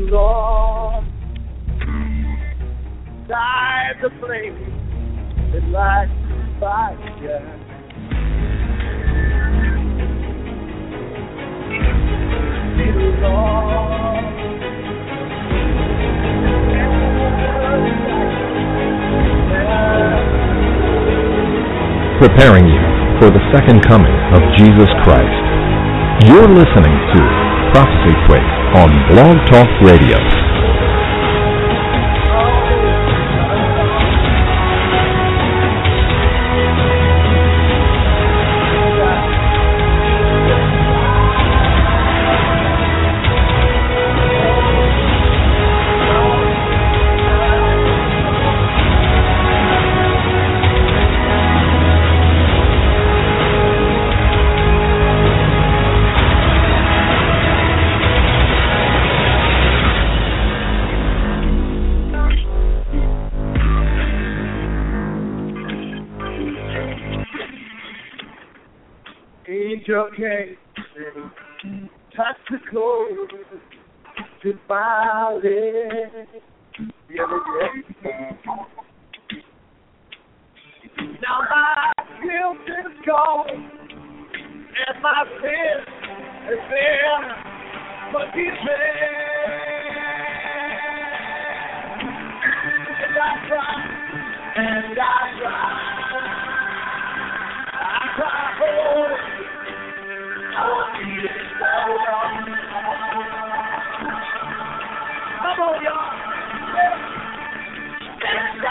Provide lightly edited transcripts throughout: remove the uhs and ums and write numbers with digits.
Lord, died the flame that lights fire. Preparing you for the second coming of Jesus Christ. You're listening to Prophecy Quake on Blog Talk Radio. Angel came, touched the clothes to my legs. Now my guilt is gone, and my sin is there, but he's there. And I cry, and I cry, oh. Come on, y'all. And I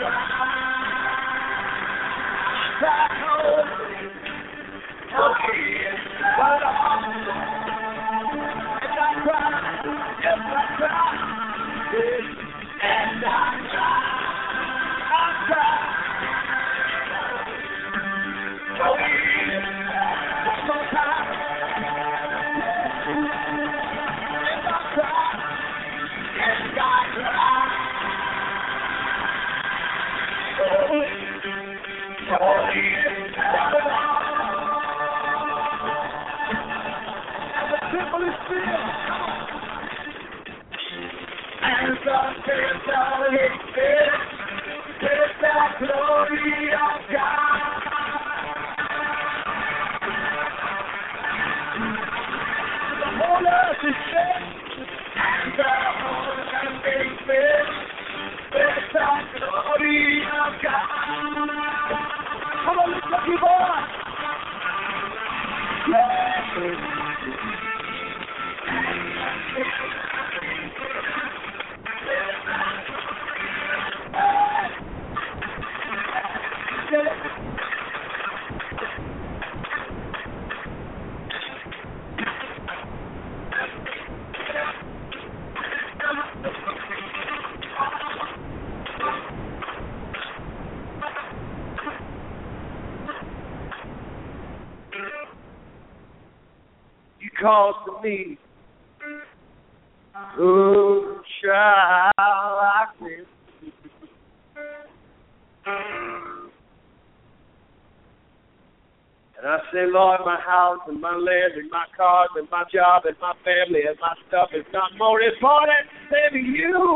calls to me, oh, child, I can. And I say, Lord, my house and my land and my cars and my job and my family and my stuff is not more important than you.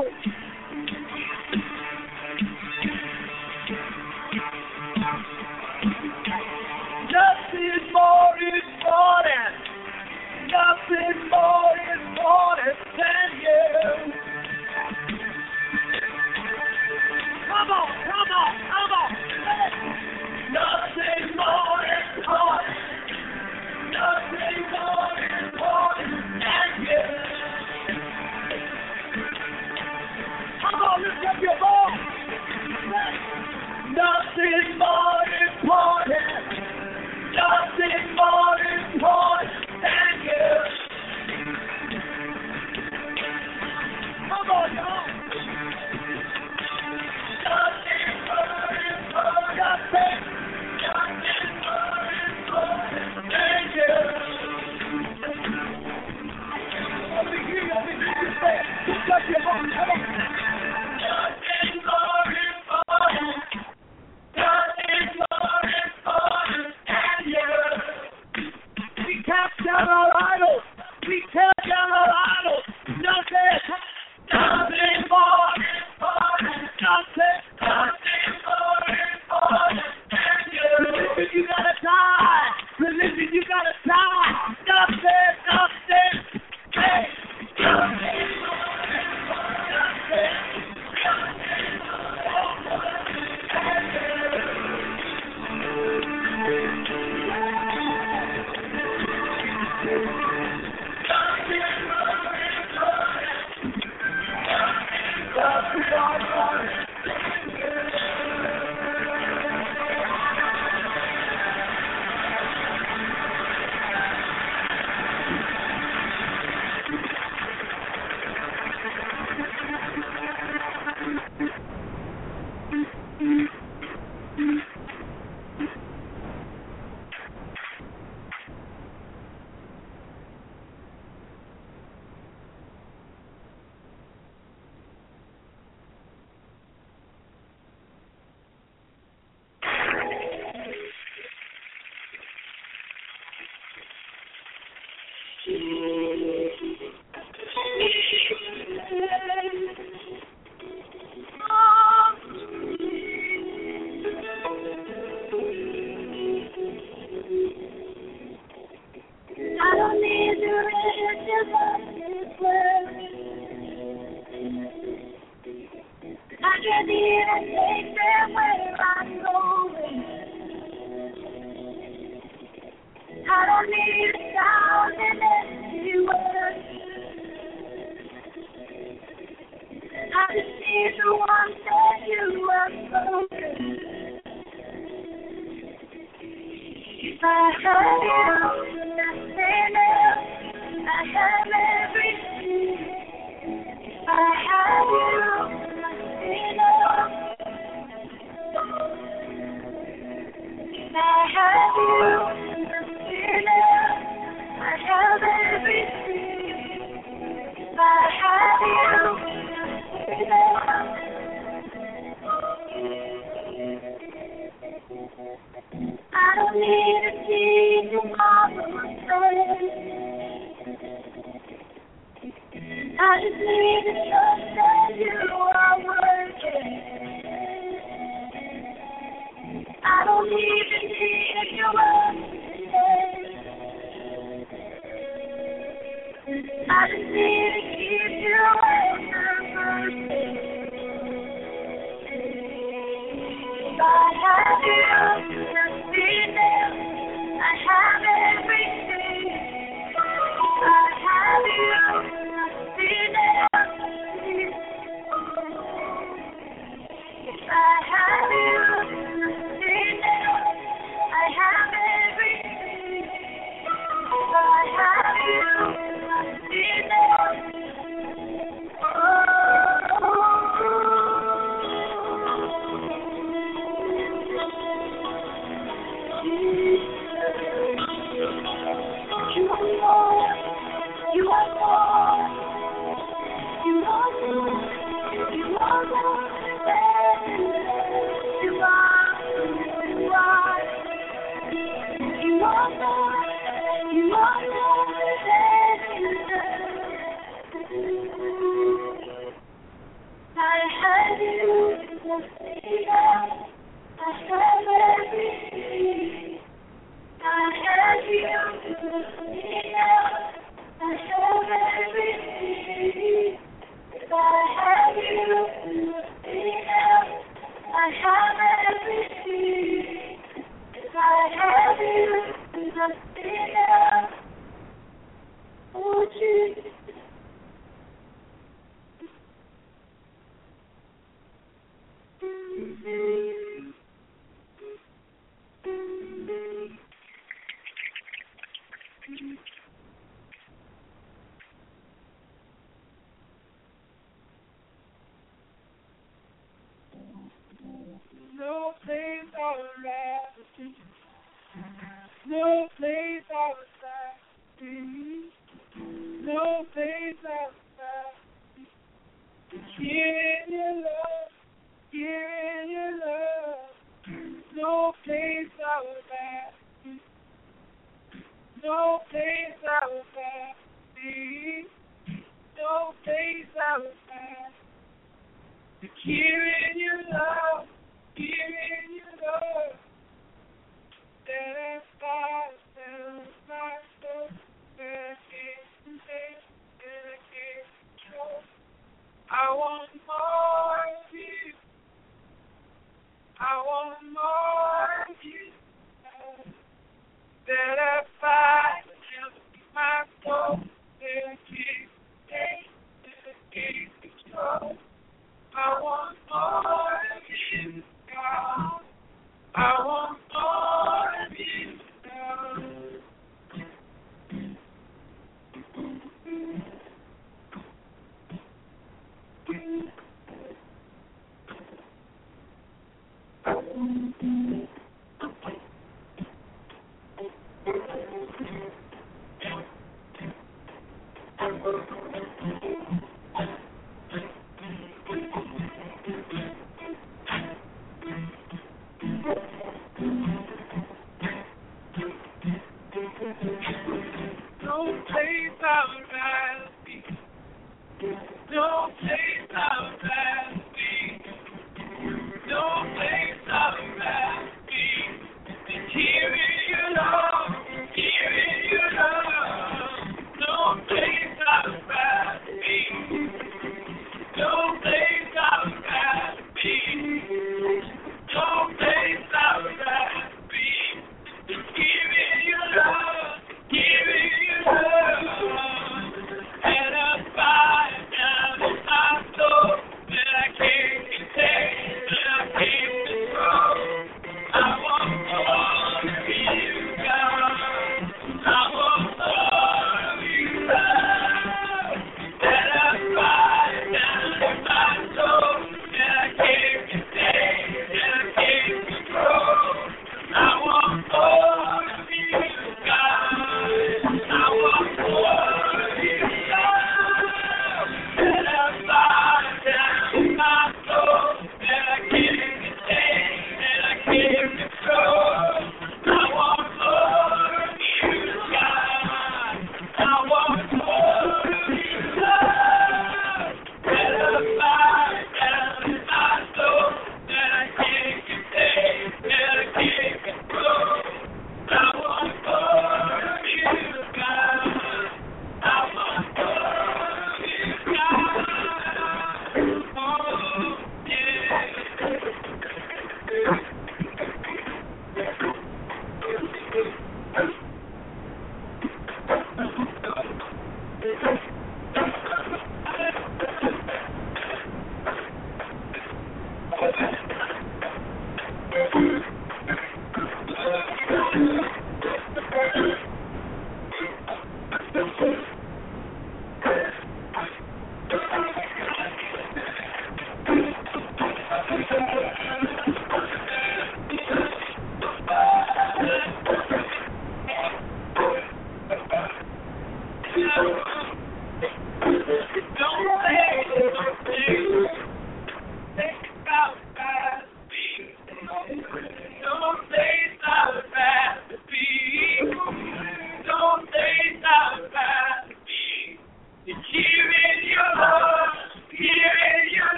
Nothing more important. Nothing more important than you. Come on, come on, come on. Nothing more important. Nothing more important than you. Come on, lift up your voice. Nothing more important. Nothing more important than you. don't need the riches of this world. I can't even take them where I'm going. I don't need 1,000 empty words. I just need the one that you have spoken. If I had you, nothing else, I have everything. If I had you, nothing else. If I had you, nothing else, I have everything. If I had you, nothing else. I don't need to see tomorrow's sun. I just need to trust that you are working. I don't even need your understanding. I just need to keep you at your mercy. If I have you, nothing else, I have everything. If I have you, nothing else. If I have you, nothing else, I have everything. If I have you, nothing else. You are more. You are more. You are more than you are. You are. You are more. You are more than I have you, nothing else. I have everything. I have you, nothing else. I have everything. If I have you, nothing else. I have everything. If I have you, nothing else. Oh, Jesus. No place alright. No place outside. No place outside. Here in your love. Here in your love. No place outside. No place outside. No place outside. Here in your love. Here in your love. That I my soul. I want more of you. I want more of you. That I find my soul. That you take control. I want more of you, God. I want more of you, God. No place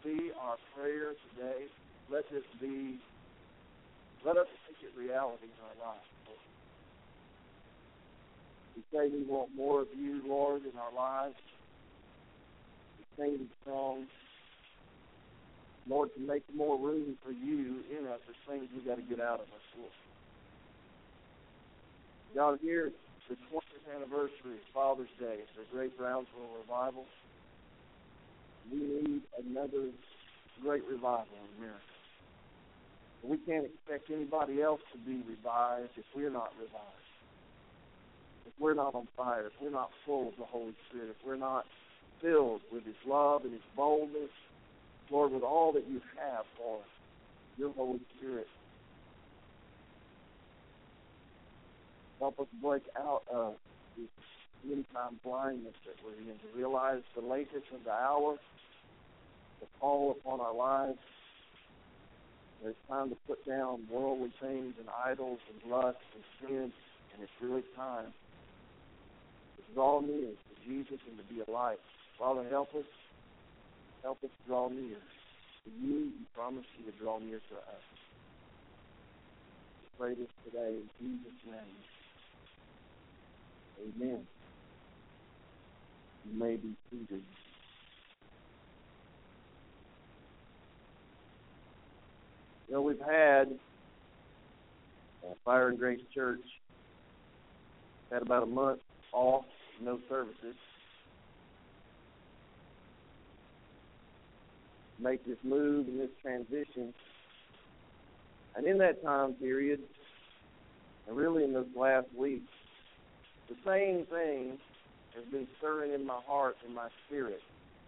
be our prayer today. Let us make it reality in our lives. We say we want more of you, Lord, in our lives. We sing these songs, Lord, to make more room for you in us. There's things we've got to get out of us, Lord. God, here, the 20th anniversary of Father's Day, it's a great Brownsville revival. We need another great revival in America. We can't expect anybody else to be revived if we're not revived. If we're not on fire, if we're not full of the Holy Spirit, if we're not filled with His love and His boldness, Lord, with all that you have for us, your Holy Spirit. Help us break out of this end-time blindness that we're in, to realize the lateness of the hour, the call upon our lives. It's time to put down worldly things and idols and lust and sin, and it's really time to draw near to Jesus and to be a light. Father, help us draw near to you. You promised you would draw near to us. We pray this today in Jesus' name. Amen. You may be seated. You know, we've had Fire and Grace Church had about a month off, no services. Make this move and this transition. And in that time period, and really in this last week, the same thing has been stirring in my heart and my spirit.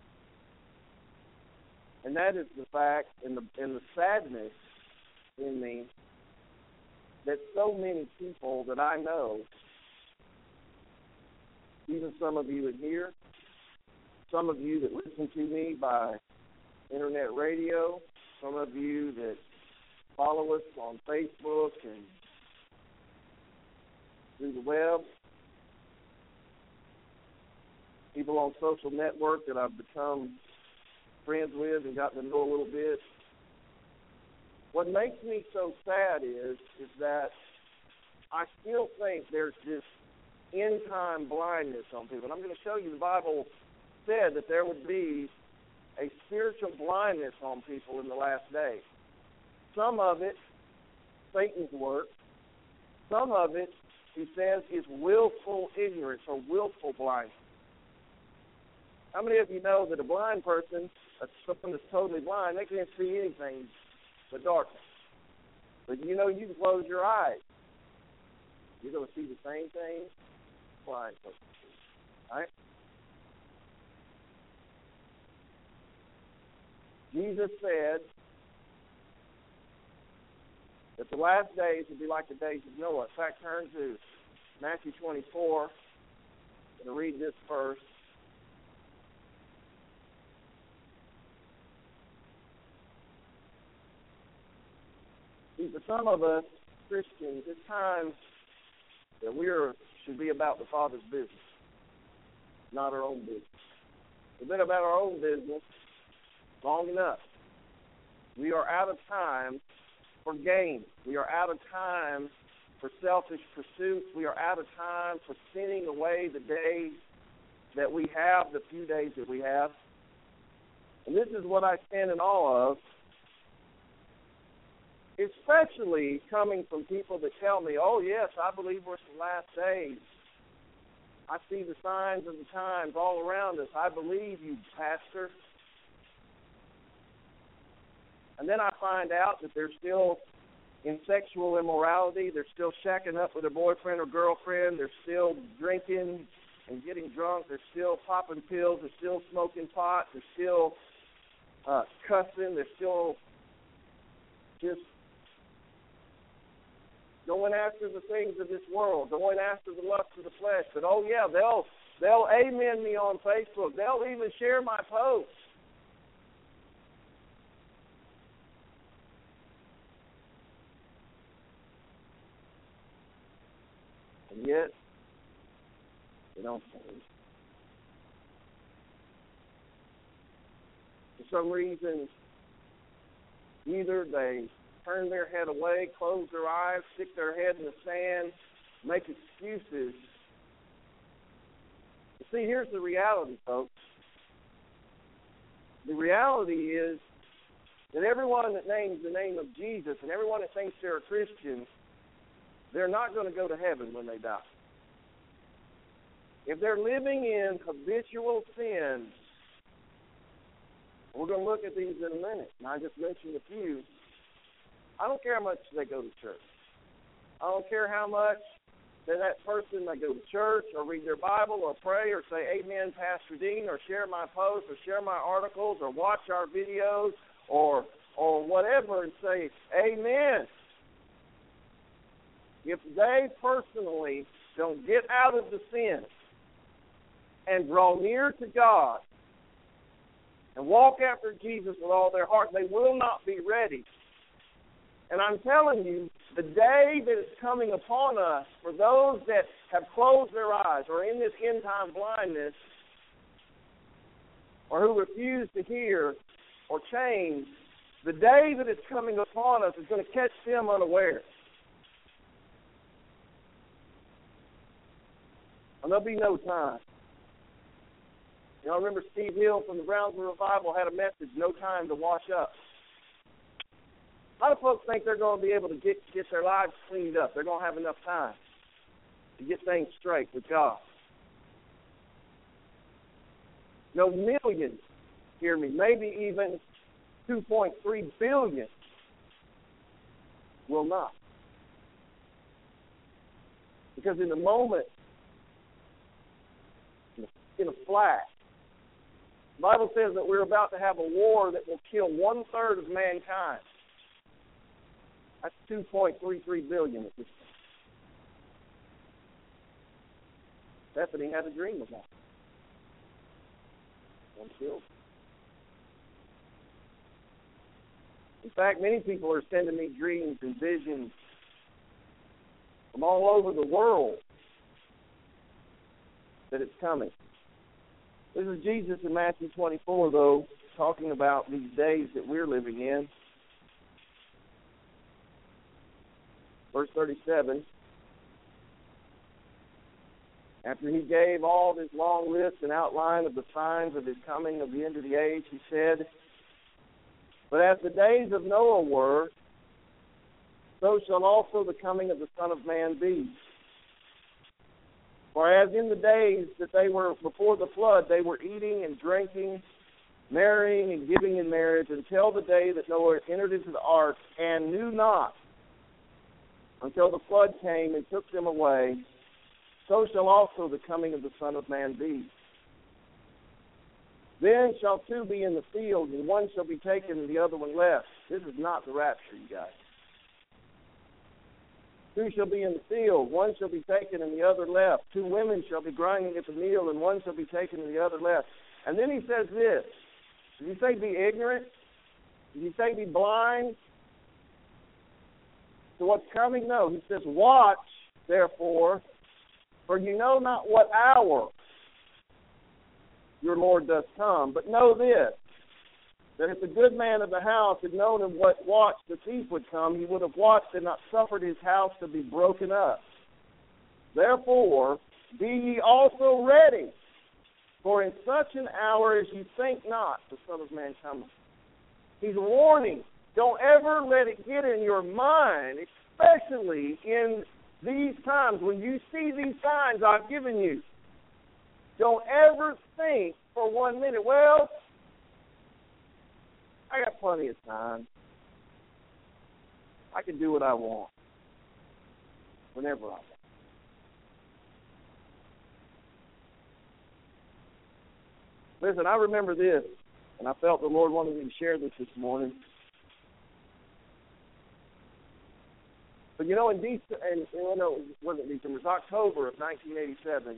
And that is the fact and the sadness in me that so many people that I know, even some of you in here, some of you that listen to me by internet radio, some of you that follow us on Facebook and through the web, people on social network that I've become friends with and gotten to know a little bit. What makes me so sad is that I still think there's this end-time blindness on people. And I'm going to show you the Bible said that there would be a spiritual blindness on people in the last days. Some of it, Satan's work. Some of it, he says, is willful ignorance or willful blindness. How many of you know that a blind person, someone that's totally blind, they can't see anything but darkness? But you know, you can close your eyes, you're going to see the same thing blind person sees. All right? Jesus said that the last days would be like the days of Noah. In fact, turn to Matthew 24. I'm going to read this first. See, for some of us Christians, it's time that we should be about the Father's business, not our own business. We've been about our own business long enough. We are out of time for gain. We are out of time for selfish pursuits. We are out of time for sinning away the days that we have, the few days that we have. And this is what I stand in awe of, especially coming from people that tell me, oh, yes, I believe we're in the last days. I see the signs of the times all around us. I believe you, Pastor. And then I find out that they're still in sexual immorality. They're still shacking up with their boyfriend or girlfriend. They're still drinking and getting drunk. They're still popping pills. They're still smoking pot. They're still cussing. They're still just going after the things of this world, going after the lust of the flesh. But, oh, yeah, they'll amen me on Facebook. They'll even share my posts. And yet, they don't change. For some reason, either they turn their head away, close their eyes, stick their head in the sand, make excuses. You see, here's the reality, folks. The reality is that everyone that names the name of Jesus and everyone that thinks they're a Christian, they're not going to go to heaven when they die. If they're living in habitual sin, we're going to look at these in a minute, and I just mentioned a few. I don't care how much they go to church. I don't care how much that person may go to church or read their Bible or pray or say, amen, Pastor Dean, or share my posts or share my articles or watch our videos or whatever and say, amen. If they personally don't get out of the sin and draw near to God and walk after Jesus with all their heart, they will not be ready. And I'm telling you, the day that is coming upon us for those that have closed their eyes or in this end-time blindness or who refuse to hear or change, the day that is coming upon us is going to catch them unawares. And there'll be no time. You know, I remember Steve Hill from the Brownsville Revival had a message, no time to wash up. A lot of folks think they're going to be able to get their lives cleaned up. They're going to have enough time to get things straight with God. No, millions, hear me, maybe even 2.3 billion will not. Because in a moment, in a flash, the Bible says that we're about to have a war that will kill 1/3 of mankind. That's 2.33 billion at this point. Stephanie had a dream about it. One killed. In fact, many people are sending me dreams and visions from all over the world that it's coming. This is Jesus in Matthew 24, though, talking about these days that we're living in. Verse 37, after he gave all this long list and outline of the signs of his coming of the end of the age, he said, but as the days of Noah were, so shall also the coming of the Son of Man be. For as in the days that they were before the flood, they were eating and drinking, marrying and giving in marriage, until the day that Noah entered into the ark, and knew not, until the flood came and took them away, so shall also the coming of the Son of Man be. Then shall two be in the field, and one shall be taken and the other one left. This is not the rapture, you guys. Two shall be in the field, one shall be taken and the other left. Two women shall be grinding at the meal, and one shall be taken and the other left. And then he says this. Did he say be ignorant? Did he say be blind to what's coming? No. He says, watch, therefore, for you know not what hour your Lord does come. But know this, that if the good man of the house had known in what watch the thief would come, he would have watched and not suffered his house to be broken up. Therefore, be ye also ready, for in such an hour as you think not, the Son of Man cometh. He's warning. Don't ever let it get in your mind, especially in these times when you see these signs I've given you. Don't ever think for 1 minute, well, I got plenty of time. I can do what I want, whenever I want. Listen, I remember this, and I felt the Lord wanted me to share this morning. But you know, it wasn't December, it was October of 1987,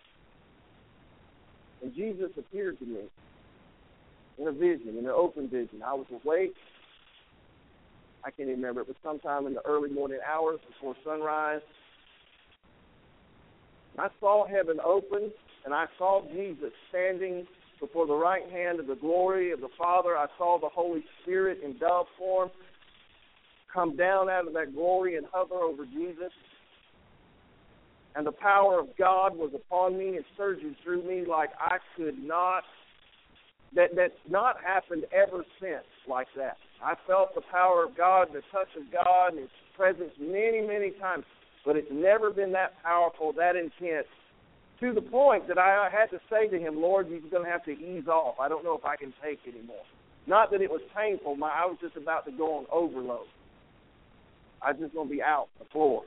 and Jesus appeared to me in a vision, in an open vision. I was awake. I can't even remember. It was sometime in the early morning hours before sunrise. I saw heaven open, and I saw Jesus standing before the right hand of the glory of the Father. I saw the Holy Spirit in dove form come down out of that glory and hover over Jesus. And the power of God was upon me and surging through me like I could not. That's not happened ever since like that. I felt the power of God, the touch of God, and His presence many, many times. But it's never been that powerful, that intense, to the point that I had to say to Him, Lord, you're going to have to ease off. I don't know if I can take anymore. Not that it was painful. I was just about to go on overload. I was just going to be out the floor.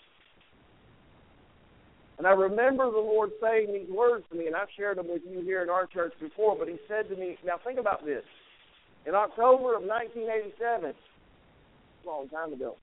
And I remember the Lord saying these words to me, and I've shared them with you here in our church before, but He said to me, now think about this. In October of 1987, a long time ago,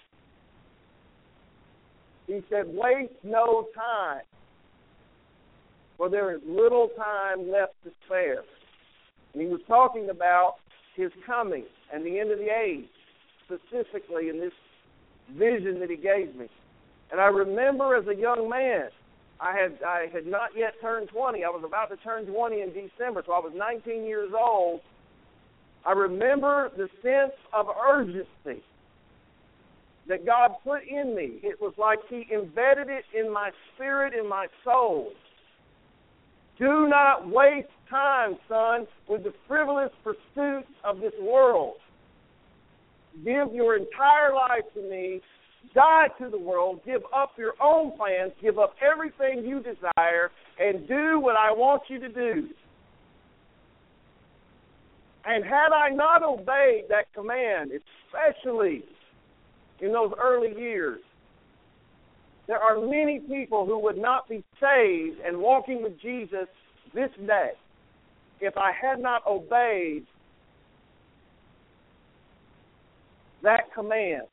He said, waste no time, for there is little time left to spare. And He was talking about His coming and the end of the age, specifically in this vision that He gave me. And I remember as a young man, I had not yet turned 20. I was about to turn 20 in December, so I was 19 years old. I remember the sense of urgency that God put in me. It was like He embedded it in my spirit, in my soul. Do not waste time, son, with the frivolous pursuits of this world. Give your entire life to me. Die to the world. Give up your own plans. Give up everything you desire and do what I want you to do. And had I not obeyed that command, especially in those early years, there are many people who would not be saved and walking with Jesus this day if I had not obeyed that command.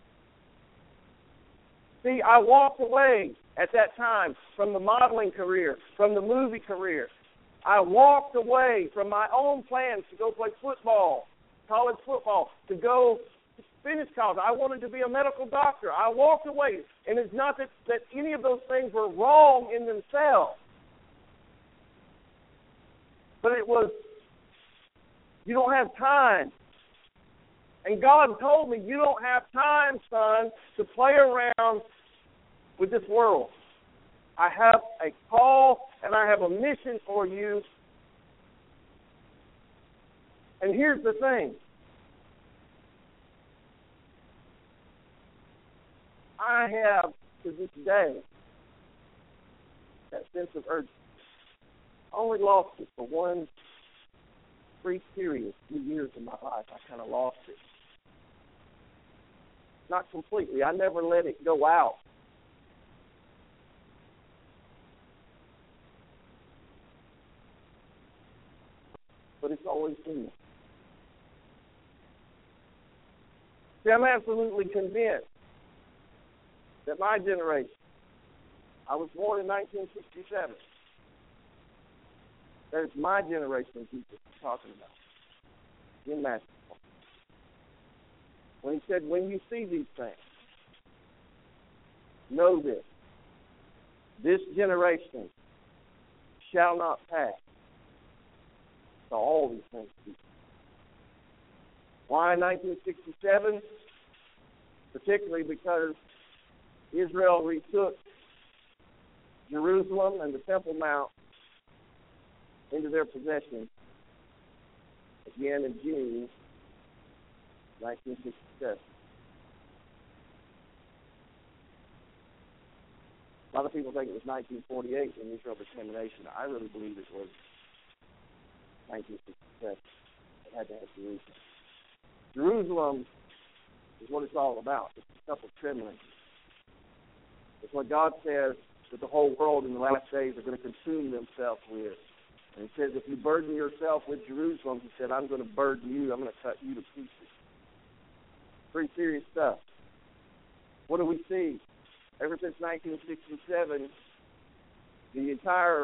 See, I walked away at that time from the modeling career, from the movie career. I walked away from my own plans to go play football, college football, to go finish college. I wanted to be a medical doctor. I walked away. And it's not that any of those things were wrong in themselves. But it was, you don't have time. And God told me, you don't have time, son, to play around with this world. I have a call and I have a mission for you. And here's the thing. I have, to this day, that sense of urgency. I only lost it for one brief period, 2 years of my life. I kind of lost it. Not completely. I never let it go out. But it's always been there. See, I'm absolutely convinced that my generation, I was born in 1967, that it's my generation Jesus is talking about in Matthew. When He said, when you see these things, know this generation shall not pass. So all these things be. Why 1967? Particularly because Israel retook Jerusalem and the Temple Mount into their possession again in June 1967. A lot of people think it was 1948 when Israel became a nation. I really believe it was 1967. It had to have Jerusalem. Jerusalem is what it's all about. It's the cup of trembling. It's what God says that the whole world in the last days are going to consume themselves with. And He says, if you burden yourself with Jerusalem, He said, I'm going to burden you. I'm going to cut you to pieces. Pretty serious stuff. What do we see? Ever since 1967, the entire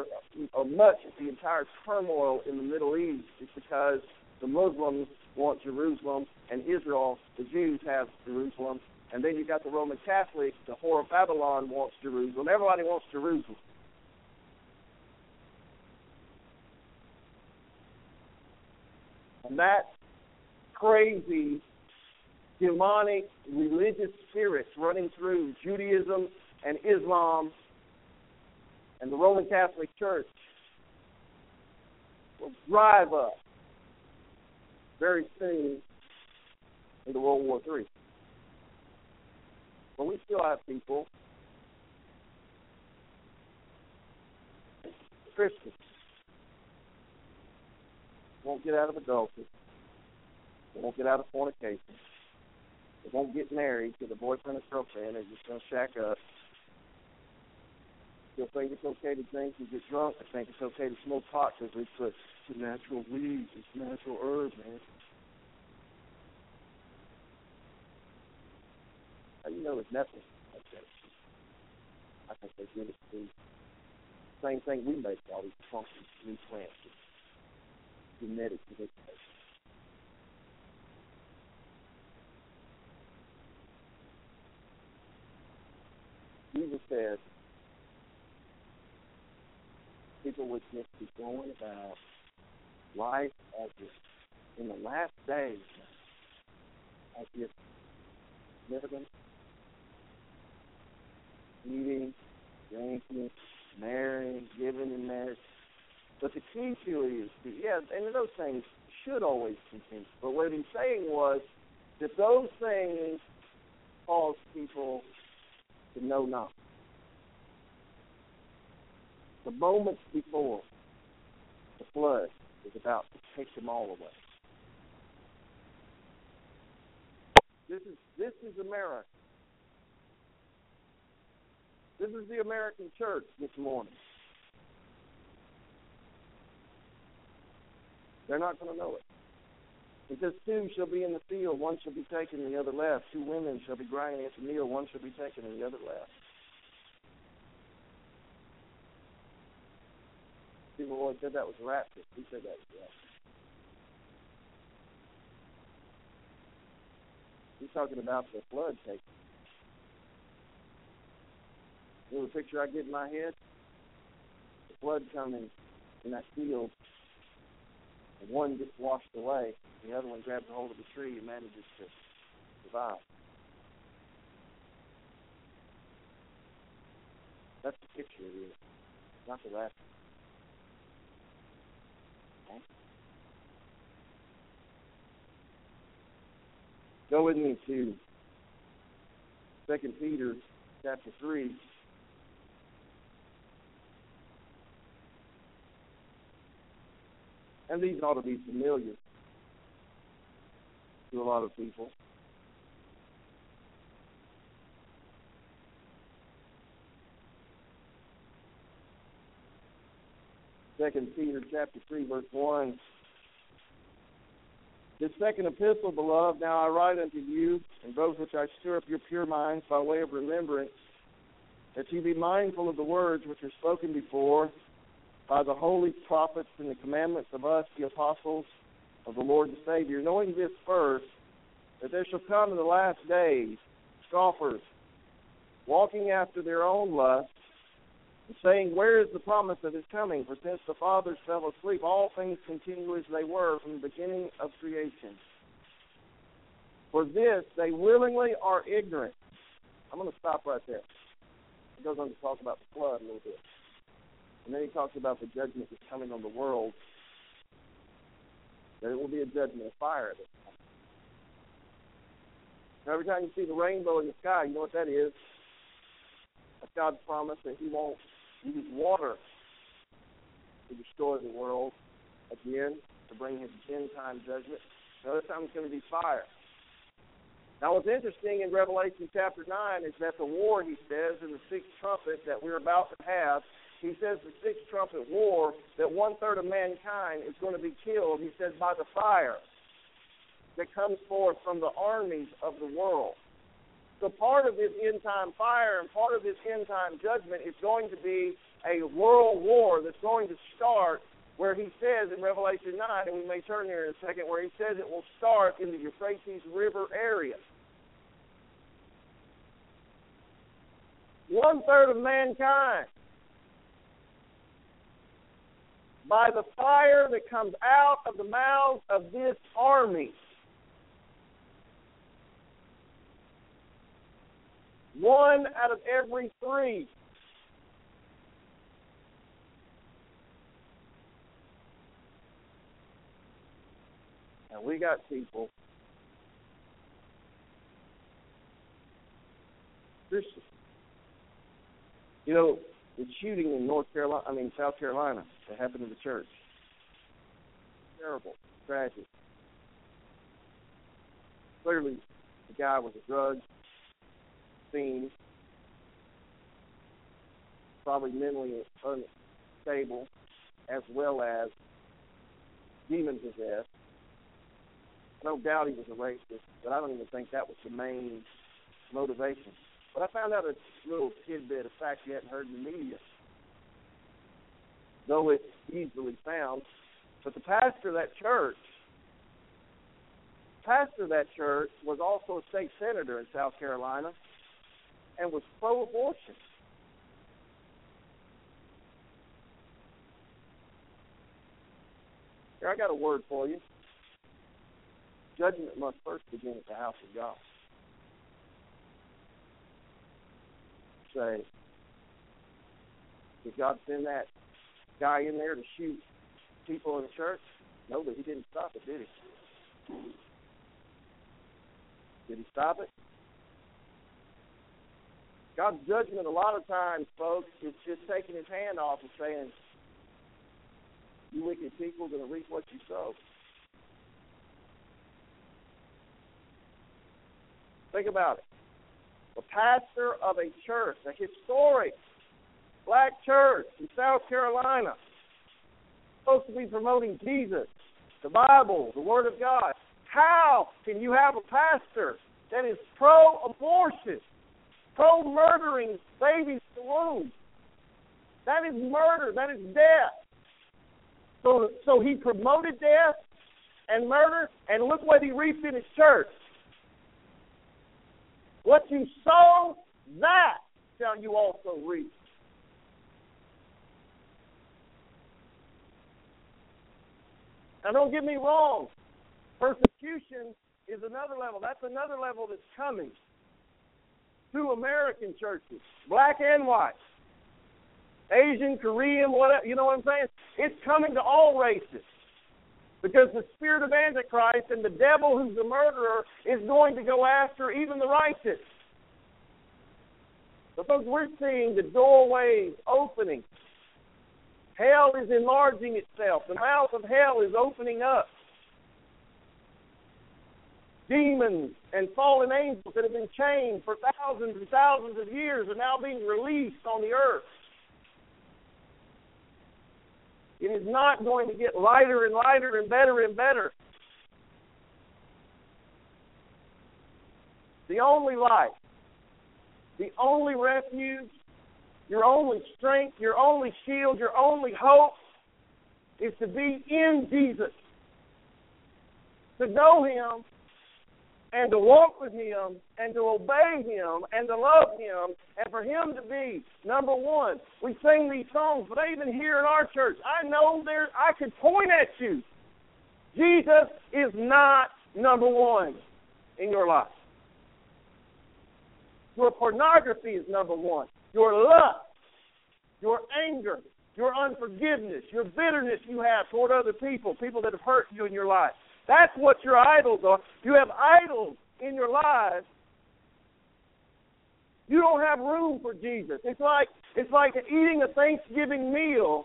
turmoil in the Middle East is because the Muslims want Jerusalem, and Israel, the Jews, have Jerusalem. And then you got the Roman Catholics, the whore of Babylon wants Jerusalem. Everybody wants Jerusalem. And that crazy, demonic, religious spirits running through Judaism and Islam and the Roman Catholic Church will drive us very soon into World War III. But we still have people, Christians, won't get out of adultery, they won't get out of fornication, they won't get married to the boyfriend or girlfriend, they're just going to shack up. They'll think it's okay to drink and get drunk. They think it's okay to smoke pot because it's a natural weed, it's a natural herb, man. How do you know it's nothing like that? I think they did it too. Same thing we make all these funky new plants, genetic manipulation. Jesus said people would just be going about life as if in the last days, as if living, eating, drinking, marrying, giving in marriage. But the key to it is, and those things should always continue. But what he's saying was that those things cause people to know not. The moments before the flood is about to take them all away. This is America. This is the American church this morning. They're not going to know it. It says, 2 shall be in the field, 1 shall be taken and the other left. 2 women shall be grinding at the meal, 1 shall be taken and the other left. People always said that was rapture. Who said that was rapture? He's talking about the flood taking. You know the picture I get in my head? The flood coming in that field, and one gets washed away, the other one grabs a hold of the tree and manages to survive. That's the picture it is, not the rapture. Okay? Go with me to 2 Peter chapter 3. And these ought to be familiar to a lot of people. Second Peter chapter 3, verse 1. This second epistle, beloved, now I write unto you, and those which I stir up your pure minds by way of remembrance, that ye be mindful of the words which are spoken before by the holy prophets and the commandments of us, the apostles of the Lord and Savior, knowing this first, that there shall come in the last days scoffers, walking after their own lusts, and saying, where is the promise of his coming? For since the fathers fell asleep, all things continue as they were from the beginning of creation. For this they willingly are ignorant. I'm going to stop right there. He goes on to talk about the flood a little bit. And then he talks about the judgment that's coming on the world. That it will be a judgment of fire. Now, every time you see the rainbow in the sky, you know what that is? That's God's promise that he won't use water to destroy the world again, to bring his end-time judgment. Now, this time it's going to be fire. Now, what's interesting in Revelation chapter 9 is that the war, he says, in the sixth trumpet that we're about to have, he says the sixth trumpet war, that 1/3 of mankind is going to be killed, he says, by the fire that comes forth from the armies of the world. So part of this end-time fire and part of this end-time judgment is going to be a world war that's going to start where he says in Revelation 9, and we may turn there in a second, where he says it will start in the Euphrates River area. 1/3 of mankind. by the fire that comes out of the mouths of this army. One out of every three. And we got people, Christians. You know, the shooting in South Carolina that happened in the church. Terrible, tragic. Clearly, the guy was a drug fiend, probably mentally unstable, as well as demon possessed. No doubt he was a racist, but I don't even think that was the main motivation. But I found out a little tidbit of fact you hadn't heard in the media, though it's easily found. But the pastor of that church was also a state senator in South Carolina and was pro-abortion. Here, I got a word for you. Judgment must first begin at the house of God. Say, did God send that guy in there to shoot people in the church? No, but he didn't stop it, did he? Did he stop it? God's judgment a lot of times, folks, is just taking his hand off and saying, you wicked people are going to reap what you sow. Think about it. The pastor of a church, a historic black church in South Carolina, supposed to be promoting Jesus, the Bible, the Word of God. How can you have a pastor that is pro-abortion, pro-murdering babies in the womb? That is murder. That is death. So he promoted death and murder, and look what he reaped in his church. What you sow, that shall you also reap. Now, don't get me wrong. Persecution is another level. That's another level that's coming to American churches, black and white, Asian, Korean, whatever. You know what I'm saying? It's coming to all races. Because the spirit of Antichrist and the devil, who's the murderer, is going to go after even the righteous. So, folks, we're seeing the doorways opening. Hell is enlarging itself. The mouth of hell is opening up. Demons and fallen angels that have been chained for thousands and thousands of years are now being released on the earth. It is not going to get lighter and lighter and better and better. The only light, the only refuge, your only strength, your only shield, your only hope is to be in Jesus. To know Him and to walk with Him and to obey Him and to love Him and for Him to be number one. We sing these songs, but even here in our church, I know I could point at you. Jesus is not number one in your life. Your pornography is number one. Your lust, your anger, your unforgiveness, your bitterness you have toward other people that have hurt you in your life. That's what your idols are. You have idols in your lives. You don't have room for Jesus. It's like eating a Thanksgiving meal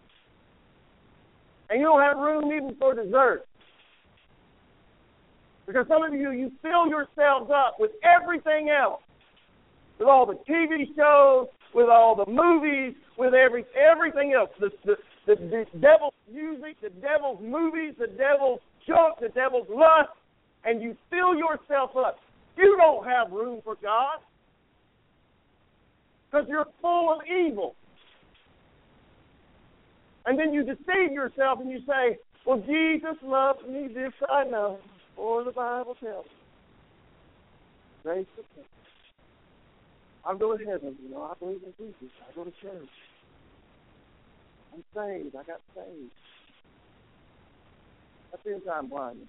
and you don't have room even for dessert. Because some of you fill yourselves up with everything else. With all the TV shows, with all the movies, with everything else. The devil's music, the devil's movies, the devil's junk, the devil's lust, and you fill yourself up. You don't have room for God because you're full of evil. And then you deceive yourself and you say, well, Jesus loves me, this I know, for the Bible tells me. Praise the Lord. I'm going to heaven, I believe in Jesus. I go to church. I'm saved. I got saved. That's in-time blindness.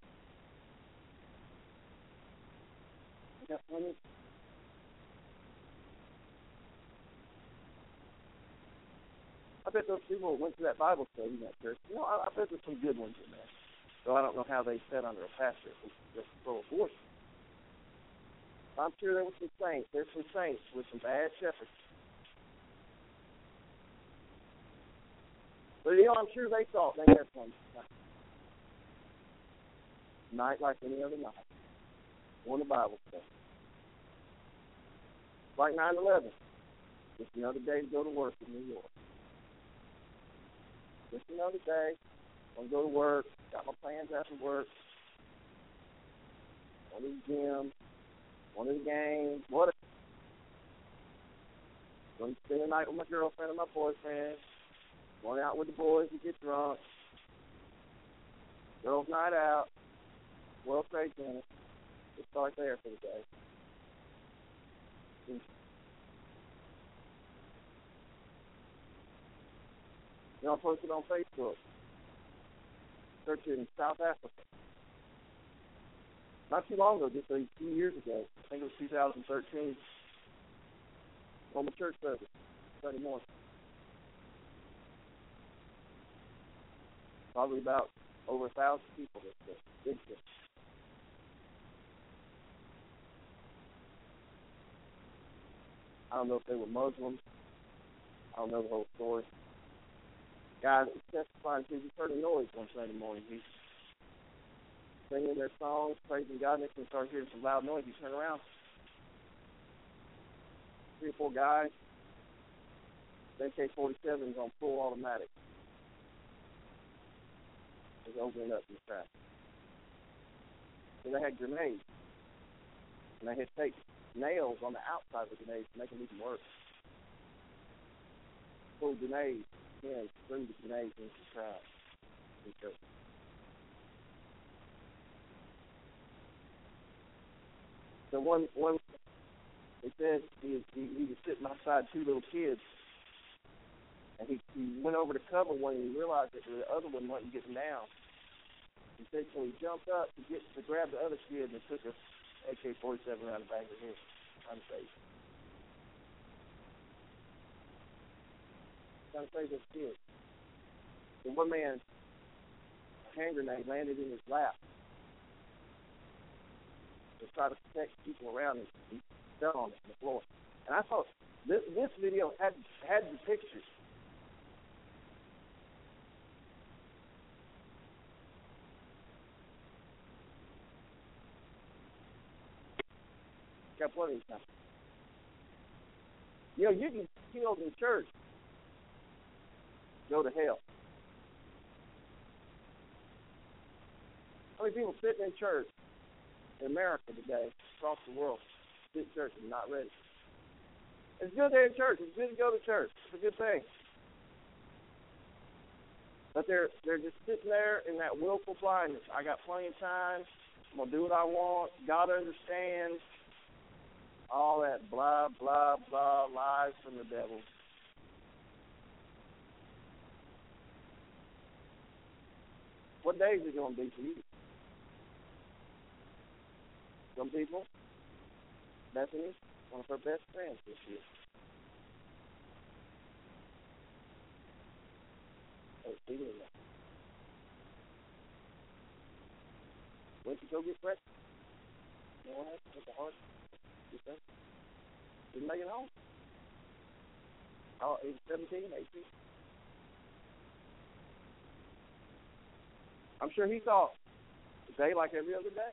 I got plenty. I bet those people went to that Bible study in that church. I bet there's some good ones in there. So I don't know how they sat under a pastor who just pro-abortion. I'm sure there were some saints. There's some saints with some bad shepherds. But, I'm sure they thought they had fun. Night like any other night. On the Bible study. Like 9/11. Just another day to go to work in New York. Just another day. I'm going to go to work. Got my plans after work. One of the gym. One of the games. What? Going to spend the night with my girlfriend and my boyfriend. Going out with the boys to get drunk. Girls' night out. World Trade Center. Just start there for the day. I posted on Facebook. Church in South Africa. Not too long ago, just a few years ago. I think it was 2013. On the church service, Sunday morning. Probably about over 1,000 people this day. Big church. I don't know if they were Muslims. I don't know the whole story. Guys testifying to, he heard a noise one Sunday morning. He's singing their songs, praising God, and they started hearing some loud noise. He turned around. 3 or 4 guys. AK-47s on full automatic. Was opening up in the traffic. So they had grenades. And they had taped nails on the outside of the grenades to make them even worse. Pulled grenades in, threw the grenades into the crowd. So one they said he was sitting outside 2 little kids, and he went over to cover one, and he realized that the other one wasn't getting down. He said so he jumped up to grab the other kid and took a AK-47 around the back of his head. Trying to save this kid. The one man, a hand grenade landed in his lap to try to protect people around him. He fell on it on the floor. And I thought this video had the pictures. Got plenty of time. You can be killed in church. Go to hell. How many people sitting in church in America today, across the world, sit in church and not ready? It's good they're in church. It's good to go to church. It's a good thing. But they're just sitting there in that willful blindness. I got plenty of time. I'm going to do what I want. God understands. All that blah, blah, blah, lies from the devil. What day is it going to be for you? Some people, Bethany, one of her best friends this year. Went to go get breakfast. You know what happened with the heart? Didn't make it home. Oh, age 17, 18. I'm sure he thought, today like every other day.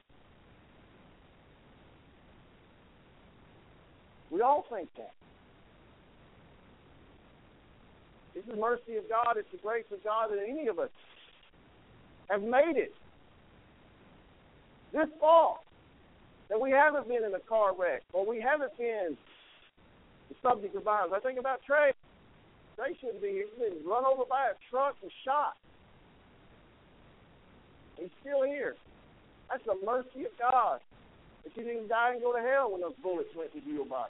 We all think that. It's the mercy of God, it's the grace of God that any of us have made it this far. That we haven't been in a car wreck, or we haven't been the subject of violence. I think about Trey. Trey shouldn't be here. He's been run over by a truck and shot. He's still here. That's the mercy of God. That you didn't die and go to hell when those bullets went through your body.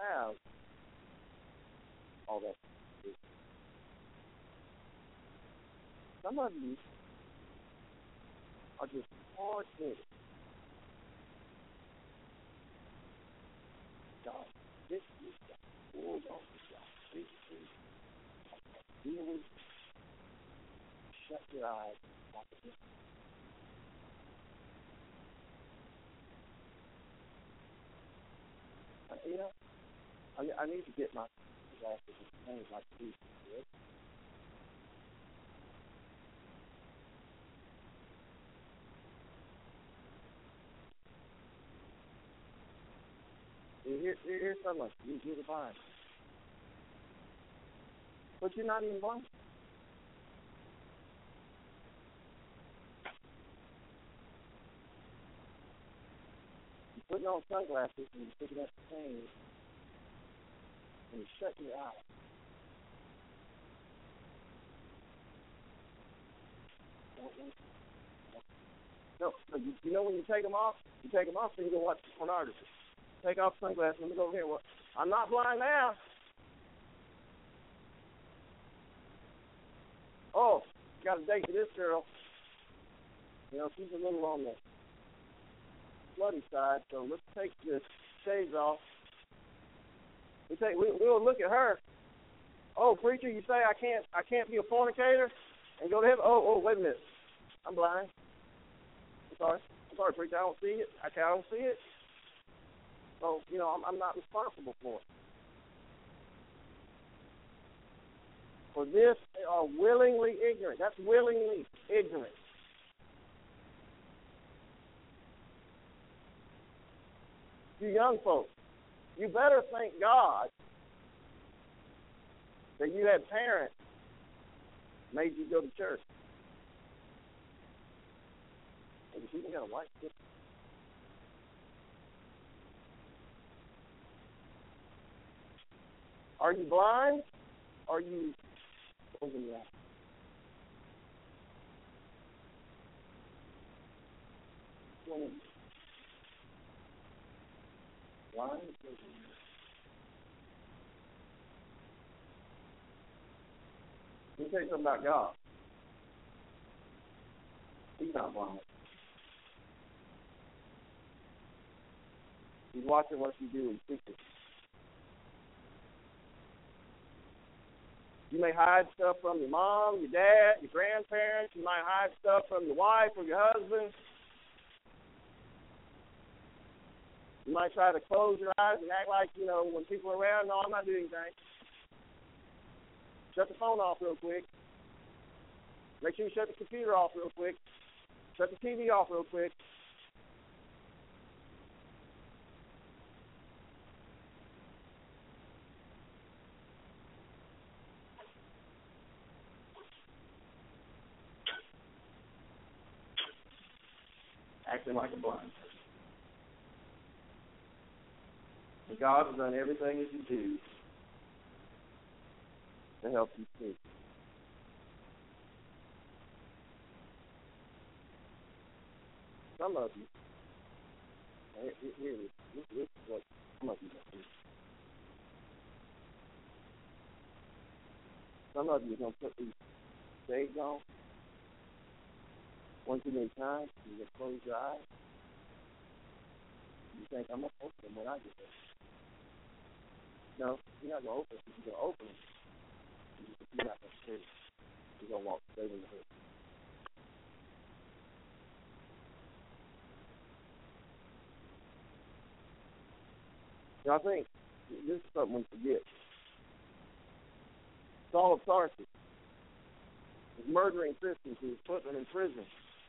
have all that. Some of you are just hard-headed. God, this is God. Hold on to God. Really shut your eyes off of this. You know, I need to get my glasses and things like these. Here's something like you're the blind. But you're not even blind. You're putting on sunglasses and you're picking up the pain and you're shutting your eyes. No, you know when you take them off so you can watch pornography. Take off sunglasses. Let me go over here. Well, I'm not blind now. Oh, got a date with this girl. You know, she's a little on the bloody side, so let's take the shades off. We'll look at her. Oh, preacher, you say I can't be a fornicator and go to heaven? Oh, wait a minute. I'm blind. I'm sorry, preacher. I don't see it. I don't see it. So, you know, I'm not responsible for it. For this, they are willingly ignorant. That's willingly ignorant. You young folks, you better thank God that you had parents made you go to church. And you even got a white kid. Are you blind? Are you open your eyes? Blind? Let me tell you something about God. He's not blind. He's watching what you do in secret. You may hide stuff from your mom, your dad, your grandparents. You might hide stuff from your wife or your husband. You might try to close your eyes and act like, you know, when people are around, no, I'm not doing anything. Shut the phone off real quick. Make sure you shut the computer off real quick. Shut the TV off real quick. Acting like a blind person. And God has done everything that you do to help you see. Some of you, here it is. This is what some of you do. Some of you are going to put these shades on. One too many times, you just close your eyes. You think, I'm going to open them when I get there. No, you're not going to open them. You're going to open them. You're not going to see it. You're going to walk straight in the hood. So I think this is something we forget. Saul of Tarsus was murdering Christians. He was putting them in prison.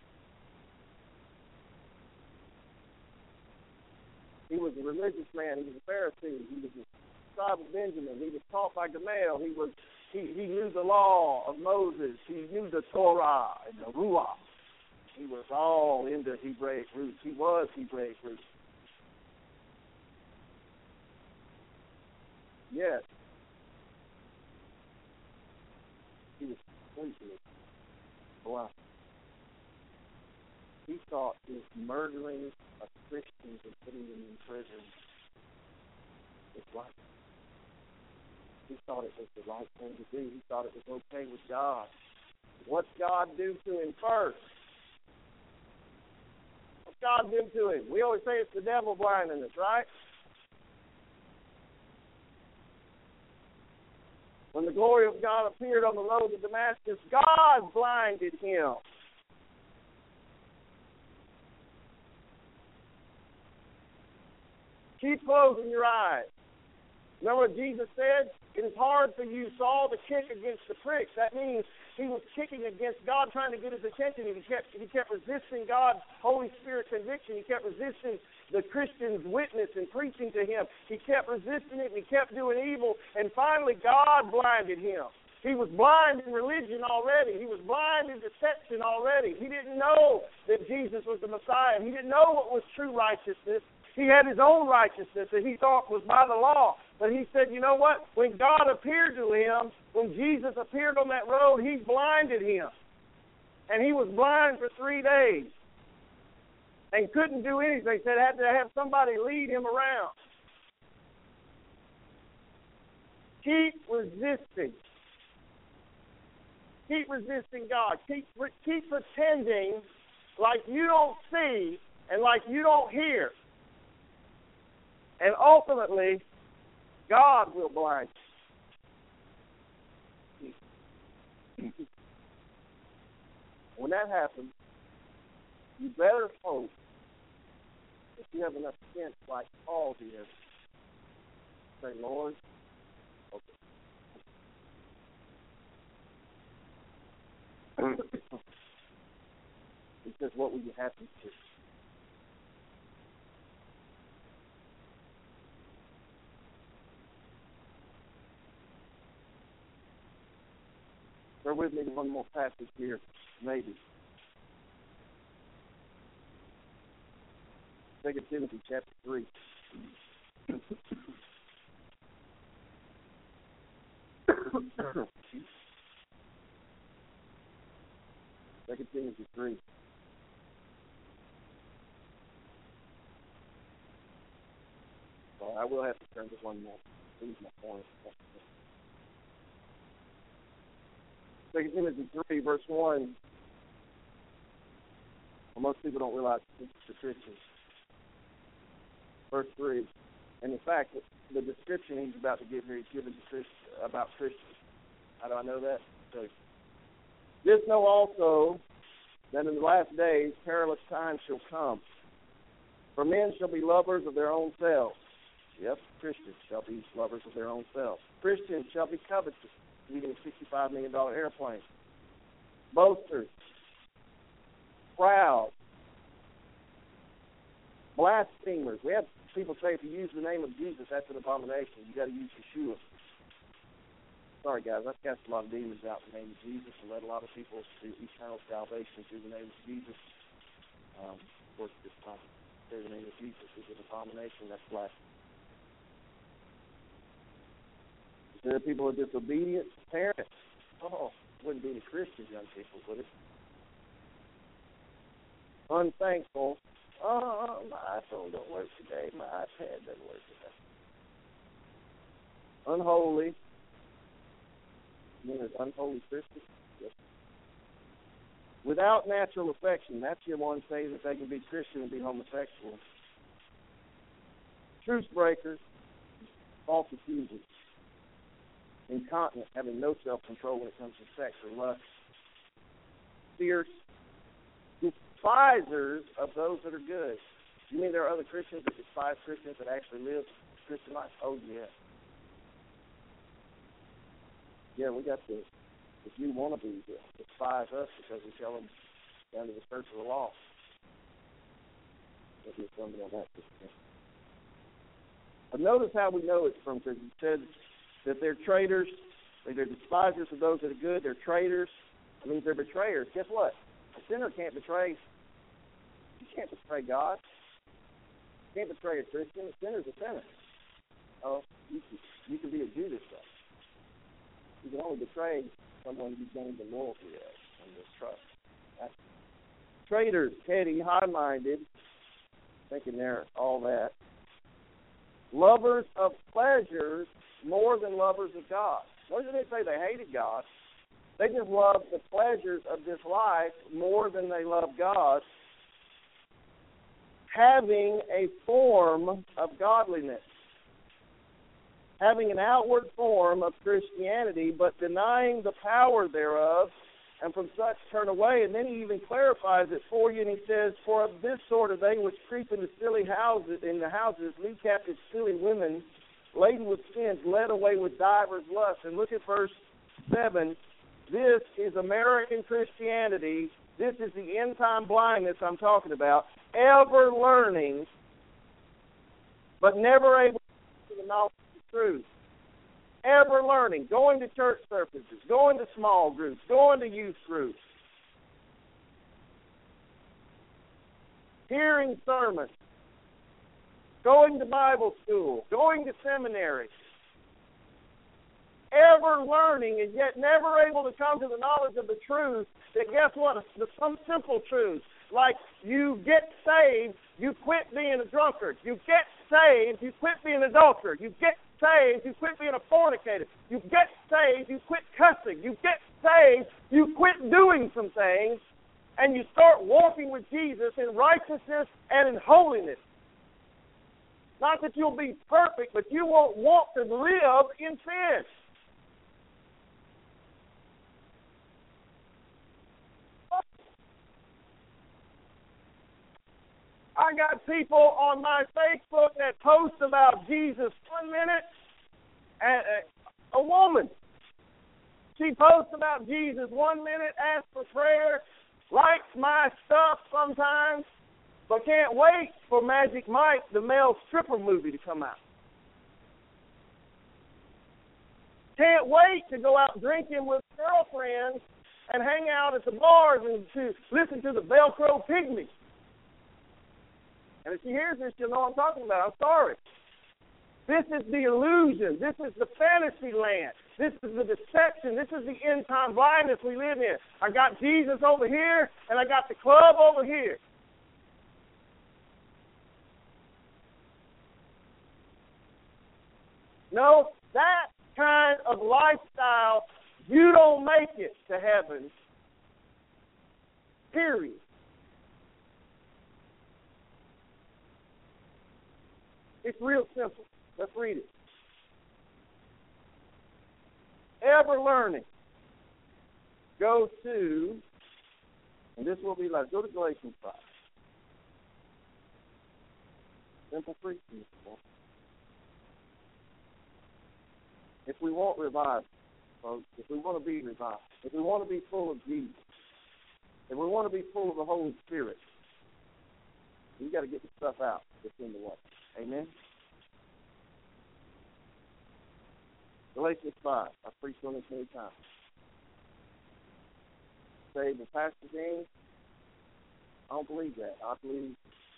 He was a religious man. He was a Pharisee. He was a tribe of Benjamin. He was taught by Gamaliel. He knew the law of Moses. He knew the Torah and the Ruach. He was all into Hebraic roots. He was Hebraic roots. Yes. He was completely blind. He thought his murdering of Christians and putting them in prison was right. He thought it was the right thing to do. He thought it was okay with God. What's God do to him first? What's God do to him? We always say it's the devil blinding us, right? When the glory of God appeared on the road to Damascus, God blinded him. Keep closing your eyes. Remember what Jesus said? It is hard for you, Saul, to kick against the pricks. That means he was kicking against God, trying to get his attention. He kept resisting God's Holy Spirit conviction. He kept resisting the Christian's witness and preaching to him. He kept resisting it, and he kept doing evil. And finally, God blinded him. He was blind in religion already. He was blind in deception already. He didn't know that Jesus was the Messiah. He didn't know what was true righteousness. He had his own righteousness that he thought was by the law. But he said, you know what? When God appeared to him, when Jesus appeared on that road, he blinded him. And he was blind for 3 days. And couldn't do anything. He said had to have somebody lead him around. Keep resisting. Keep resisting God. Keep pretending like you don't see and like you don't hear. And ultimately, God will blind you. When that happens, you better hope that you have enough sense like Paul did. Say, Lord, okay. He says, what will you have me to? Bear with me one more passage here, maybe. 2 Timothy chapter 3. 2 Timothy 3. Well, I will have to turn to one more. Lose my point. 2 Timothy 3, verse 1. Well, most people don't realize this is for Christians. Verse 3. And in fact, the description he's about to give here, he's given about Christians. How do I know that? So, this know also that in the last days perilous times shall come. For men shall be lovers of their own selves. Yep, Christians shall be lovers of their own selves. Christians shall be covetous, even a $65 million airplane. Boasters, proud, blasphemers. We have people say if you use the name of Jesus, that's an abomination. You got to use Yeshua. Sorry, guys, I've cast a lot of demons out in the name of Jesus and led a lot of people to eternal salvation through the name of Jesus. Of course, this time, say the name of Jesus is an abomination. That's blasphemy. There are people who are disobedient parents. Oh, wouldn't be any Christian young people, would it? Unthankful. Oh, my iPhone don't work today. My iPad doesn't work today. Unholy. You mean there's unholy Christians? Yes. Without natural affection. That's your one say that they can be Christian and be homosexual. Truce breakers. False accusers. Incontinent, having no self-control when it comes to sex or lust. Fierce. Despisers of those that are good. You mean there are other Christians that despise Christians that actually live Christian life? Oh, yeah. Yeah, we got to, if you want to be, despise us because we tell them down to the church of the law. There's somebody on that. But notice how we know it's from, because he said that they're traitors, they're despisers of those that are good, they're traitors. That means they're betrayers. Guess what? A sinner can't betray. You can't betray God. You can't betray a Christian. A sinner's a sinner. Oh, you can be a Judas, though. You can only betray someone you gained the loyalty of and the trust. That's traitors, petty, high-minded, thinking they're all that. lovers of pleasures more than lovers of God. Notice they didn't say they hated God. They just loved the pleasures of this life more than they loved God, having a form of godliness, having an outward form of Christianity, but denying the power thereof, and from such turn away. And then he even clarifies it for you, and he says, for of this sort are they which creep into silly houses, lead captive silly women, laden with sins, led away with divers lusts. And look at verse 7. This is American Christianity. This is the end-time blindness I'm talking about. Ever learning, but never able to come to the knowledge of the truth. Ever learning, going to church services, going to small groups, going to youth groups, hearing sermons, going to Bible school, going to seminary. Ever learning and yet never able to come to the knowledge of the truth, that guess what? Some simple truths, like you get saved, you quit being a drunkard. You get saved, you quit being an adulterer. You get saved, you quit being a fornicator. You get saved, you quit cussing. You get saved, you quit doing some things, and you start walking with Jesus in righteousness and in holiness. Not that you'll be perfect, but you won't want to live in sin. I got people on my Facebook that post about Jesus 1 minute, and a woman, she posts about Jesus 1 minute, asks for prayer, likes my stuff sometimes, but can't wait for Magic Mike, the male stripper movie, to come out. Can't wait to go out drinking with girlfriends and hang out at the bars and to listen to the Velcro Pygmies. And if she hears this, she'll know what I'm talking about. I'm sorry. This is the illusion. This is the fantasy land. This is the deception. This is the end-time blindness we live in. I got Jesus over here, and I got the club over here. No, that kind of lifestyle, you don't make it to heaven, period. It's real simple. Let's read it. Ever learning. Go to, and this will be like, go to Galatians 5. Simple preaching. If we want revival, folks, if we want to be revived, if we want to be full of Jesus, if we want to be full of the Holy Spirit, we got to get the stuff out that's in the way. Amen? Galatians 5. I've preached on this many times. Say, the Pastor James, I don't believe that. I believe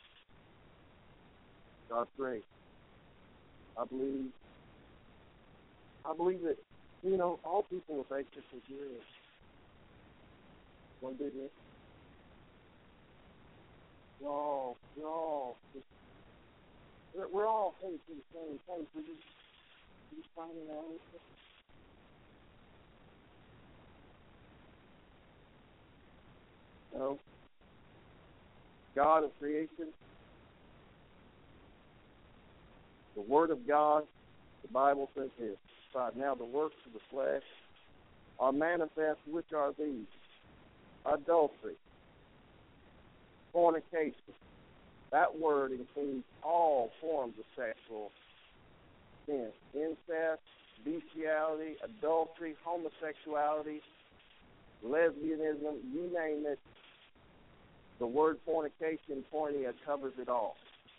God's grace. I believe that, you know, all people will face this as you is. One big one. We're all facing the same thing. We're just finding out. No. God of creation, the Word of God, the Bible says this. Now the works of the flesh are manifest, which are these: adultery, fornication. That word includes all forms of sexual sin. Incest, bestiality, adultery, homosexuality, lesbianism, you name it. The word fornication, porneia, covers it all.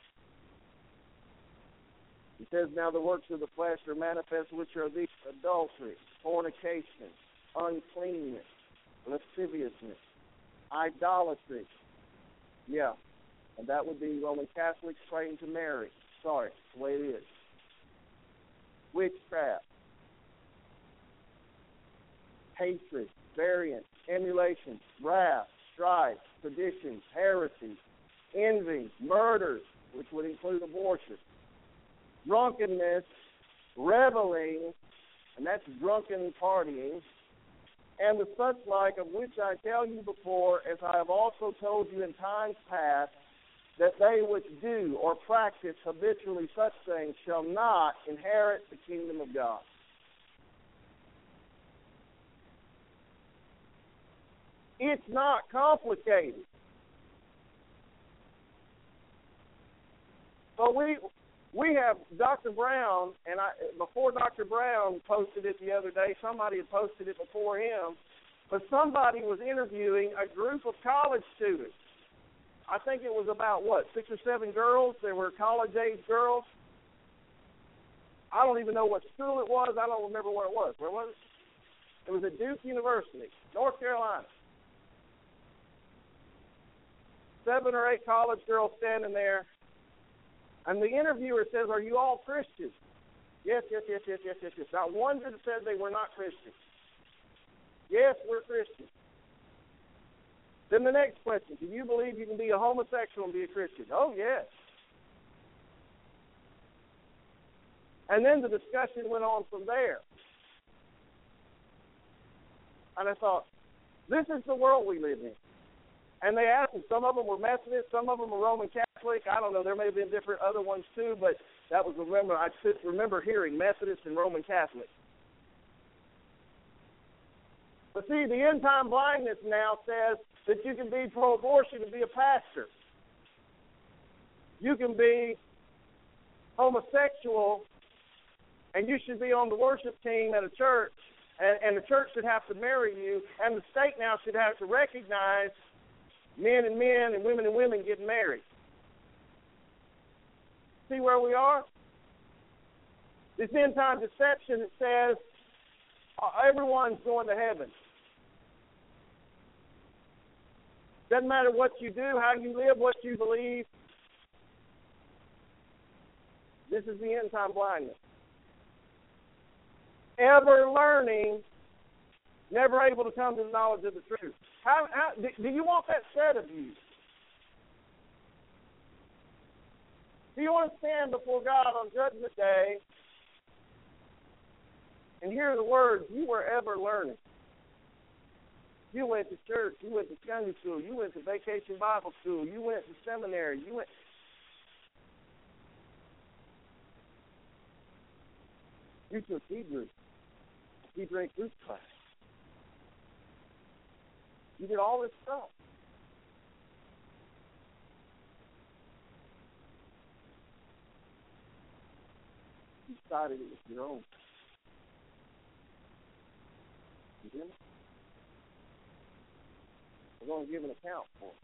He says, now the works of the flesh are manifest, which are these: adultery, fornication, uncleanness, lasciviousness, idolatry. Yeah. And that would be Roman Catholics praying to Mary. Sorry, it's the way it is. Witchcraft, hatred, variance, emulation, wrath, strife, seditions, heresies, envy, murders, which would include abortion, drunkenness, reveling, and that's drunken partying, and the such like, of which I tell you before, as I have also told you in times past, that they which do or practice habitually such things shall not inherit the kingdom of God. It's not complicated. So we have Dr. Brown, and before Dr. Brown posted it the other day, somebody had posted it before him, but somebody was interviewing a group of college students. I think it was about, 6 or 7 girls. They were college-age girls. I don't even know what school it was. I don't remember what it was. Where was it? It was at Duke University, North Carolina. 7 or 8 college girls standing there. And the interviewer says, "Are you all Christians?" Yes. Not one that said they were not Christians. Yes, we're Christians. Then the next question, do you believe you can be a homosexual and be a Christian? Oh, yes. And then the discussion went on from there. And I thought, this is the world we live in. And they asked them, some of them were Methodist, some of them were Roman Catholic. I don't know, there may have been different other ones too, but that was, I remember hearing Methodist and Roman Catholic. But see, the end-time blindness now says that you can be pro-abortion and be a pastor. You can be homosexual, and you should be on the worship team at a church, and the church should have to marry you, and the state now should have to recognize men and men and women getting married. See where we are? This end-time deception that says everyone's going to heaven. Doesn't matter what you do, how you live, what you believe. This is the end-time blindness. Ever learning, never able to come to the knowledge of the truth. How do you want that said of you? Do you want to stand before God on Judgment Day and hear the words, you were ever learning? You went to church, you went to Sunday school, you went to vacation Bible school, you went to seminary, you took Hebrew Greek class. You did all this stuff. You decided it was your own. You didn't? We're going to give an account for it.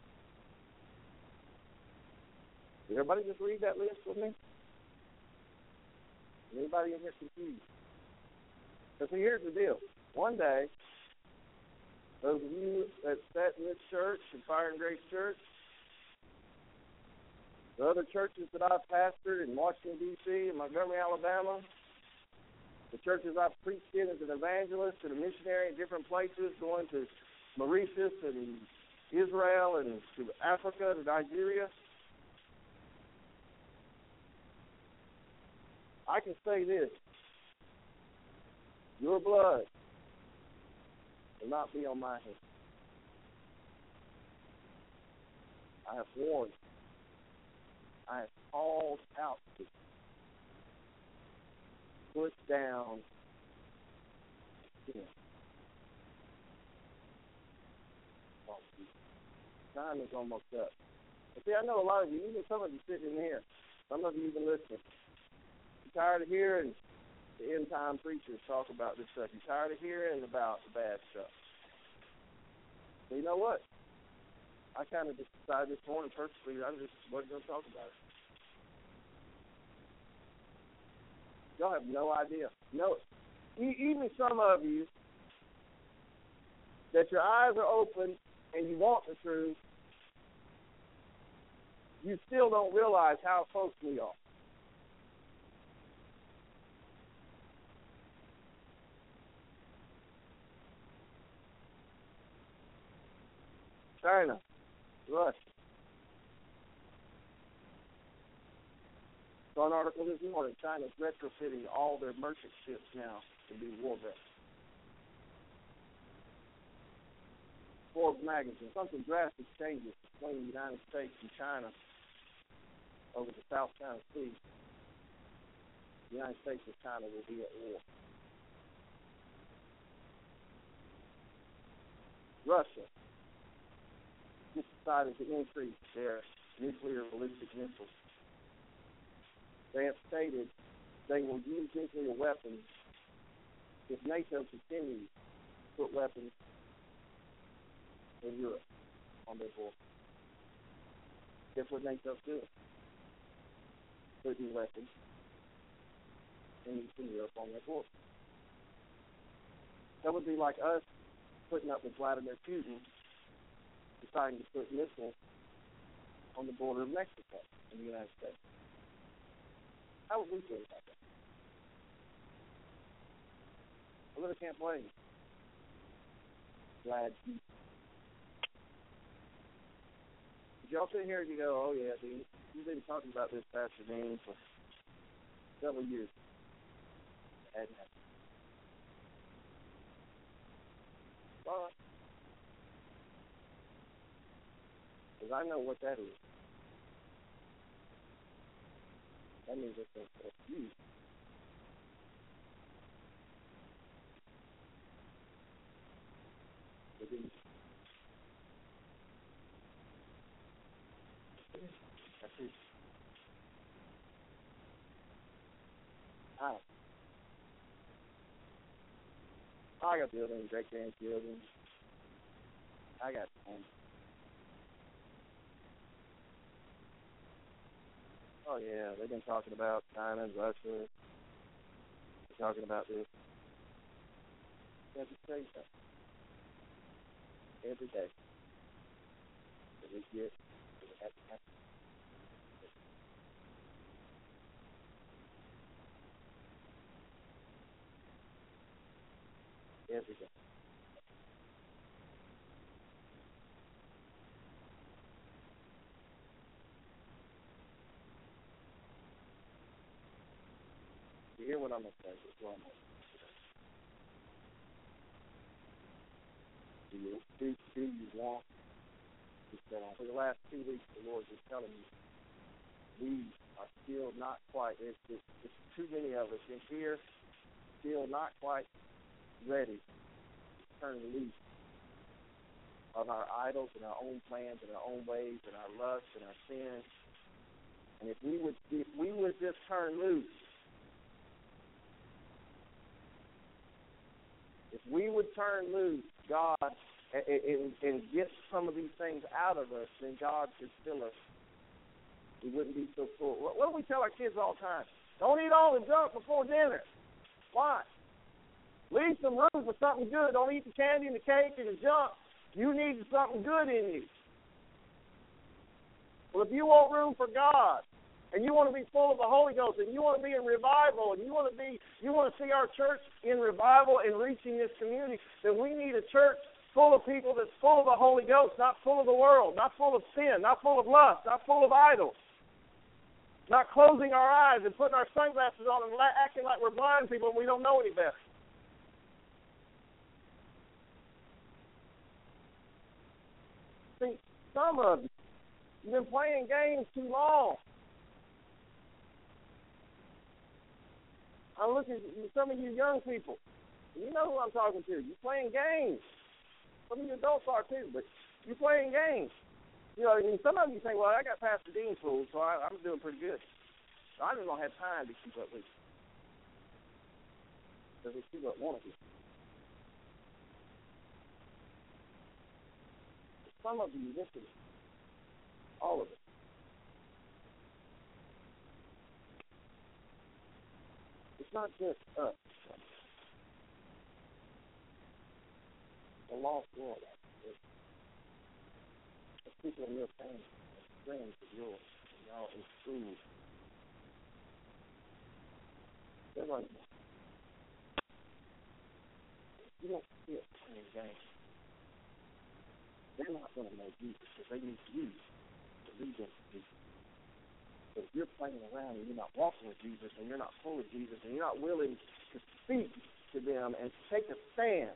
Did everybody just read that list with me? Anybody in here confused? So here's the deal. One day, those of you that sat in this church, in Fire and Grace Church, the other churches that I've pastored in Washington, D.C., and Montgomery, Alabama, the churches I've preached in as an evangelist and a missionary in different places, going to Mauritius and Israel and to Africa, to Nigeria, I can say this. Your blood will not be on my hands. I have warned you. I have called out to you. Put down sin. Time is almost up. But see, I know a lot of you, even some of you sitting in here, some of you even listening, you're tired of hearing the end-time preachers talk about this stuff. You're tired of hearing about the bad stuff. So you know what? I kind of just decided this morning purposely I just wasn't going to talk about it. Y'all have no idea. No, even some of you that your eyes are open and you want the truth, you still don't realize how close we are. China, Russia. Saw an article this morning. China's retrofitting all their merchant ships now to be war vessels. Forbes magazine. Something drastic changes between the United States and China over the South China Sea. The United States and China will be at war. Russia just decided to increase their nuclear ballistic missiles. They have stated they will use nuclear weapons if NATO continues to put weapons in Europe on their border. Guess what NATO's doing? Putting weapons in Eastern Europe on their border. That would be like us putting up with Vladimir Putin deciding to put missiles on the border of Mexico in the United States. How would we feel about that? I really can't blame you. Glad you. Did y'all sit here and you go, oh yeah, Dean, you've been talking about this, Pastor Dean, for several years. It hadn't happened. But, because I know what that is. That means it's a huge. That's it. I got buildings, great grandchildren. I got home. Oh yeah, they've been talking about China and Russia. They're talking about this. Every day. Every day. That we get, that we have to happen. Every day. You hear what I'm going to say? This is what I'm going to say. Do you want to set on? For the last 2 weeks, the Lord is telling me we are still not quite, it's too many of us in here, still not quite ready to turn loose of our idols and our own plans and our own ways and our lusts and our sins. And if we would just turn loose, if we would turn loose, God, and get some of these things out of us, then God could fill us. We wouldn't be so full. What do we tell our kids all the time? Don't eat all the junk before dinner. Why? Leave some room for something good. Don't eat the candy and the cake and the junk. You need something good in you. Well, if you want room for God, and you want to be full of the Holy Ghost, and you want to be in revival, and you want to see our church in revival and reaching this community, then we need a church full of people that's full of the Holy Ghost, not full of the world, not full of sin, not full of lust, not full of idols, not closing our eyes and putting our sunglasses on and acting like we're blind people and we don't know any better. See, some of you, you've been playing games too long. I'm looking at some of you young people. You know who I'm talking to. You're playing games. Some of you adults are too, but you're playing games. You know, I mean, some of you think, well, I got Pastor Dean fooled, so I'm doing pretty good. So I just don't have time to keep up with you. Because there's people that want to be. Some of you, listen, all of it. It's not just us. The lost world. The people in your family, and friends of yours, and y'all in school. They're like, you don't fit playing games. They're not going to know Jesus because they need you to lead them to Jesus. But if you're playing around and you're not walking with Jesus and you're not full of Jesus and you're not willing to speak to them and take a stand,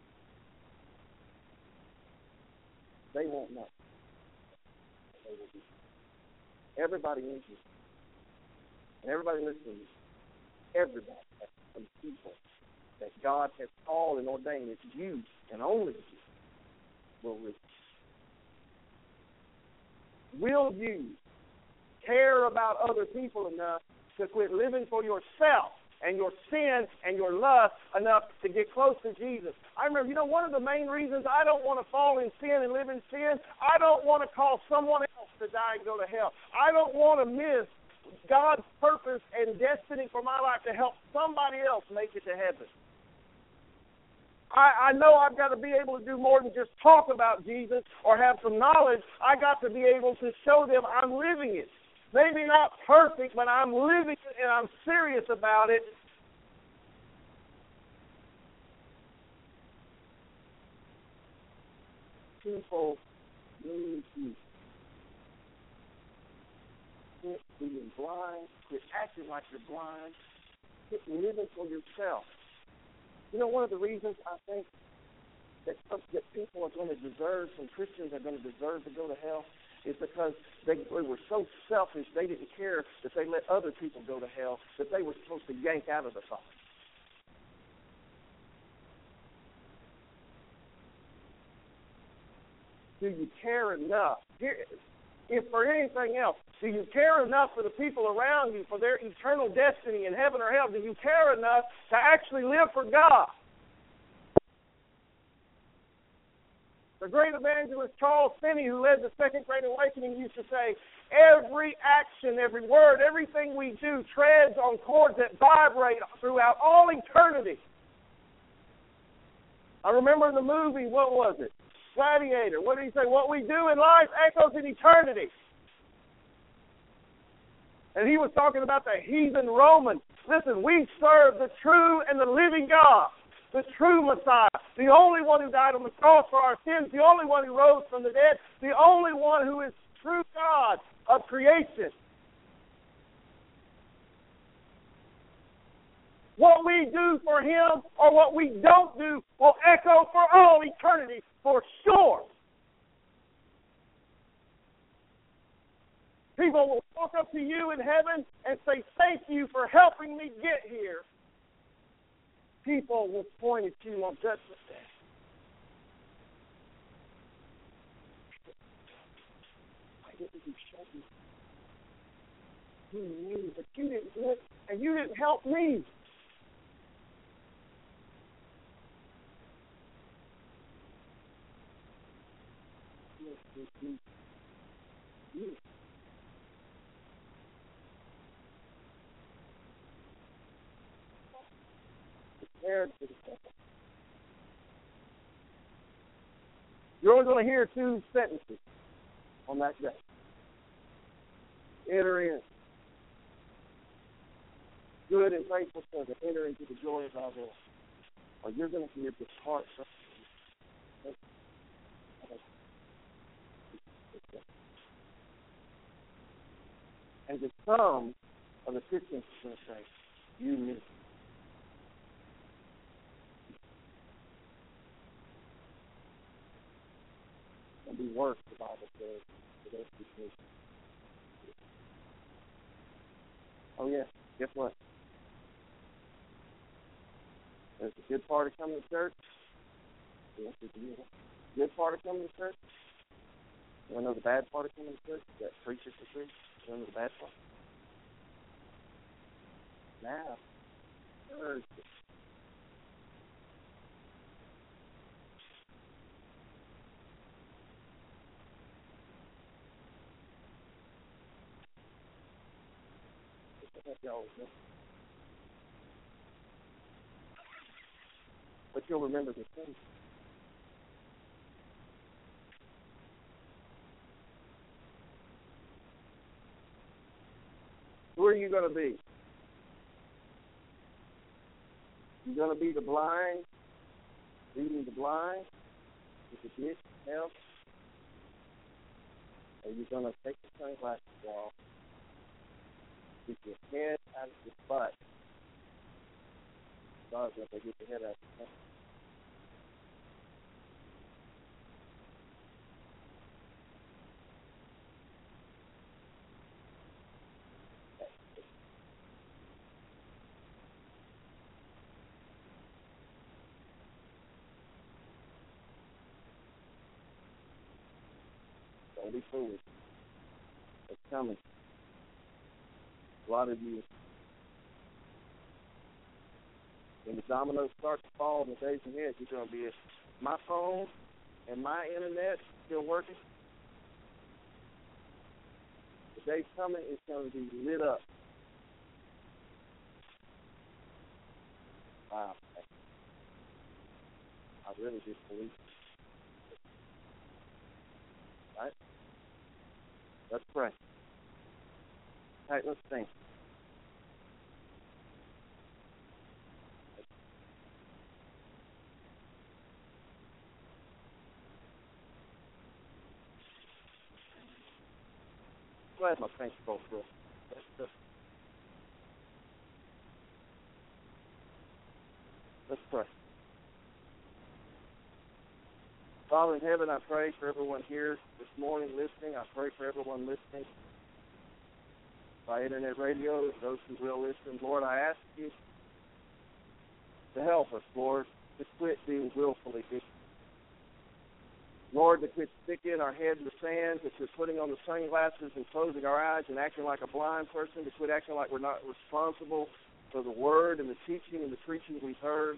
they won't know. They will be. Everybody needs you. And everybody listening, everybody has some people that God has called and ordained that you and only you will reach. Will you care about other people enough to quit living for yourself and your sin and your lust enough to get close to Jesus? I remember, one of the main reasons I don't want to fall in sin and live in sin, I don't want to cause someone else to die and go to hell. I don't want to miss God's purpose and destiny for my life to help somebody else make it to heaven. I know I've got to be able to do more than just talk about Jesus or have some knowledge. I got to be able to show them I'm living it. Maybe not perfect, but I'm living it and I'm serious about it. People need you. Quit being blind. Quit acting like you're blind. Quit living for yourself. One of the reasons I think that people are going to deserve, some Christians are going to deserve to go to hell, is because they were so selfish they didn't care that they let other people go to hell, that they were supposed to yank out of the fire. Do you care enough? If for anything else, do you care enough for the people around you, for their eternal destiny in heaven or hell? Do you care enough to actually live for God? The great evangelist Charles Finney, who led the Second Great Awakening, used to say, every action, every word, everything we do treads on chords that vibrate throughout all eternity. I remember in the movie, what was it? Gladiator. What did he say? What we do in life echoes in eternity. And he was talking about the heathen Romans. Listen, we serve the true and the living God, the true Messiah, the only one who died on the cross for our sins, the only one who rose from the dead, the only one who is true God of creation. What we do for him or what we don't do will echo for all eternity, for sure. People will walk up to you in heaven and say, thank you for helping me get here. People will point at you on Judgment Day. Why didn't you show me who you knew? But you didn't do it, and you didn't help me. You. You're only going to hear two sentences on that day. Enter in. Good and faithful servant, enter into the joy of our Lord. Or you're going to hear depart from me. And the some of the Christians are going to say, you knew. It'll be worse, the Bible says, for those who need. Oh, yeah. Guess what? There's a good part of coming to church. Yes, it's a good part of coming to church. You want to know the bad part of coming to church? That preachers to preach. You want to know the bad part? Now, Thursday. But you'll remember the thing. Who are you going to be? You're going to be the blind, leading the blind with the gift of help? Or are you going to take the sunglasses off Get your head out of your butt. Dogs when they get your head out of your butt. Don't be foolish. It's coming. A lot of you, when the dominoes start to fall in the days ahead, you're going to be, my phone and my internet still working. The day's coming, it's going to be lit up. Wow. I really just believe it. Right? Let's pray. All right, let's sing. Glad my thanks go through. Let's pray. Father in heaven, I pray for everyone here this morning listening. I pray for everyone listening by internet radio, those who will listen. Lord, I ask you to help us, Lord, to quit being willfully ignorant. Lord, to quit sticking our head in the sand, to quit putting on the sunglasses and closing our eyes and acting like a blind person, to quit acting like we're not responsible for the word and the teaching and the preaching we've heard.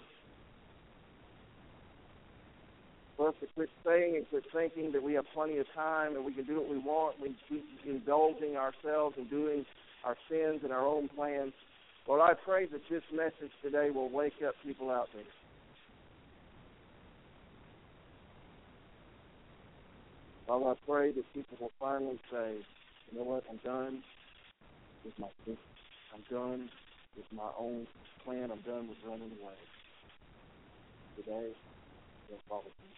For us to quit saying and quit thinking that we have plenty of time and we can do what we want, we keep indulging ourselves and doing our sins and our own plans. Lord, I pray that this message today will wake up people out there. Father, I pray that people will finally say, you know what, I'm done with my thinking. I'm done with my own plan. I'm done with running away. Today, they'll follow me.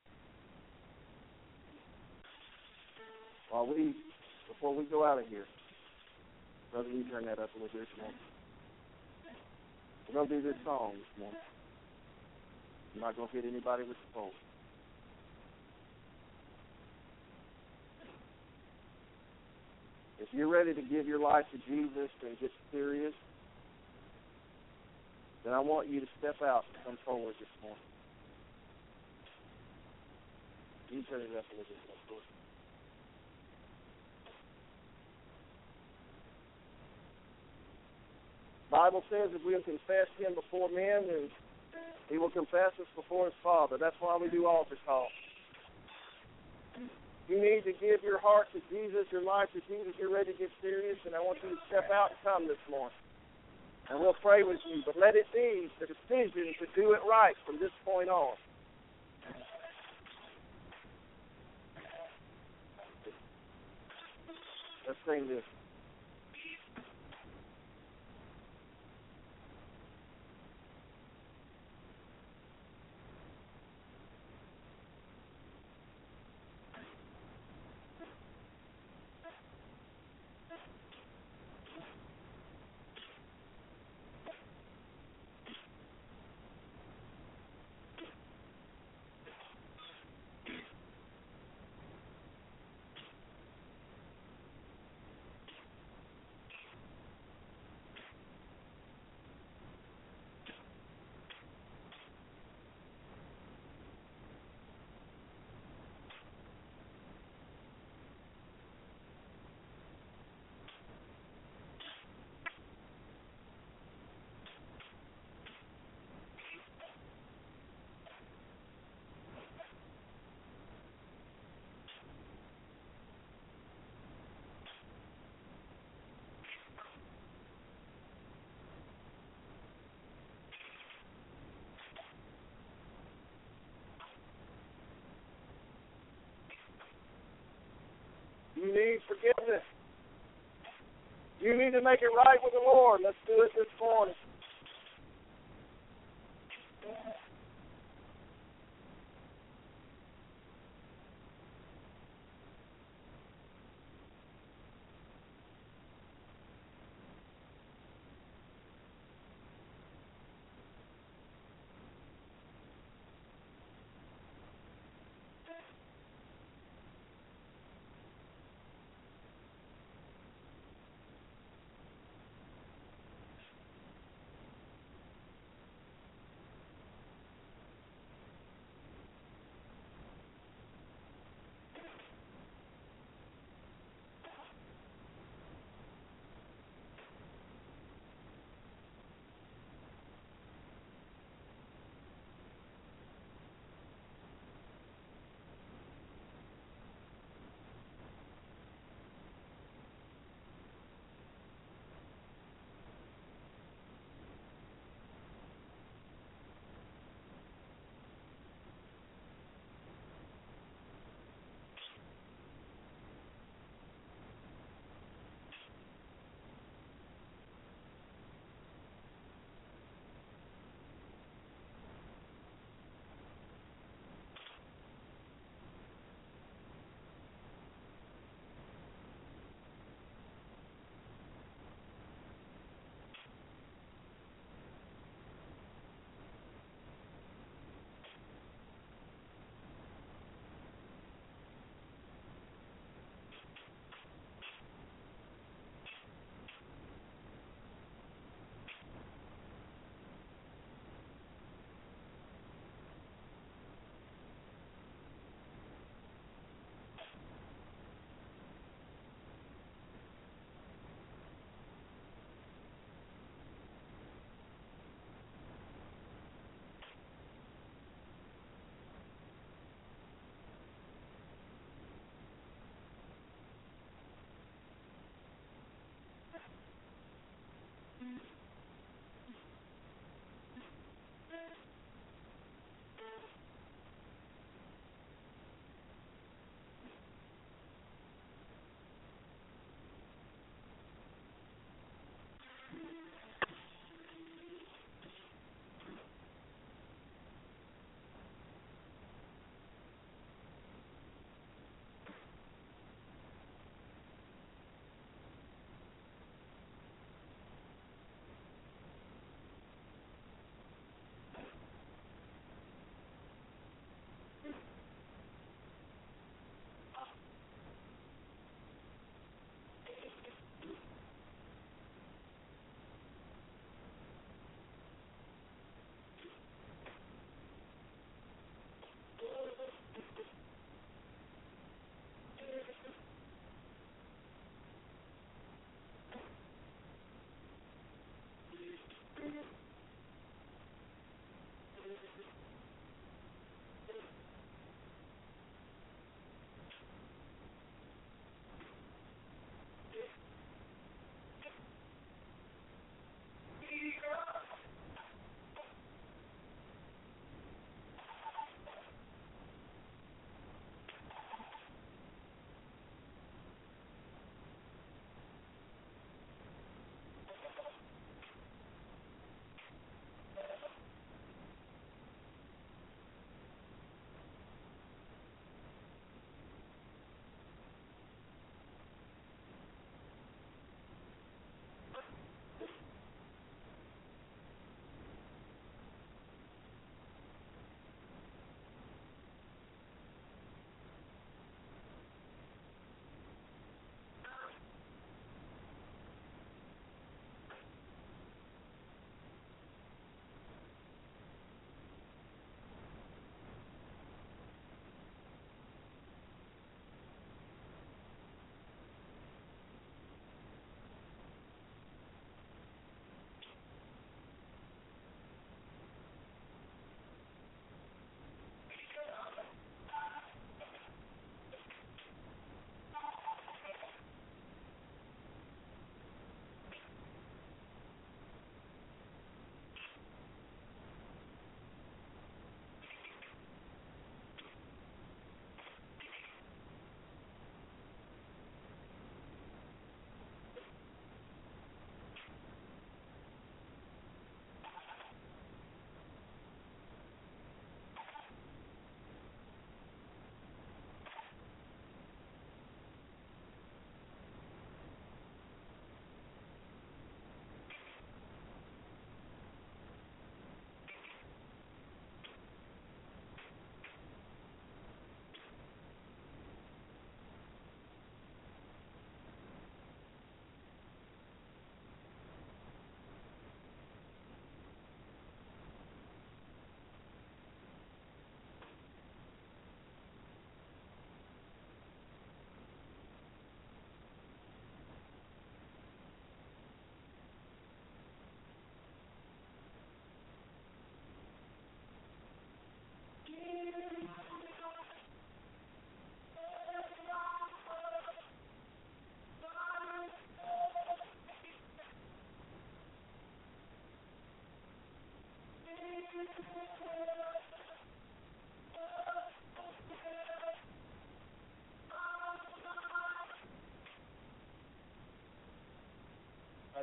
Before we go out of here, brother, you turn that up a little bit more. We're going to do this song this morning. I'm not going to hit anybody with the phone. If you're ready to give your life to Jesus and get serious, then I want you to step out and come forward this morning. You turn it up a little bit more. The Bible says if we'll confess him before men, then he will confess us before his Father. That's why we do altar calls. You need to give your heart to Jesus, your life to Jesus. You're ready to get serious, and I want you to step out and come this morning. And we'll pray with you. But let it be the decision to do it right from this point on. Let's sing this. You need forgiveness. You need to make it right with the Lord. Let's do it this morning.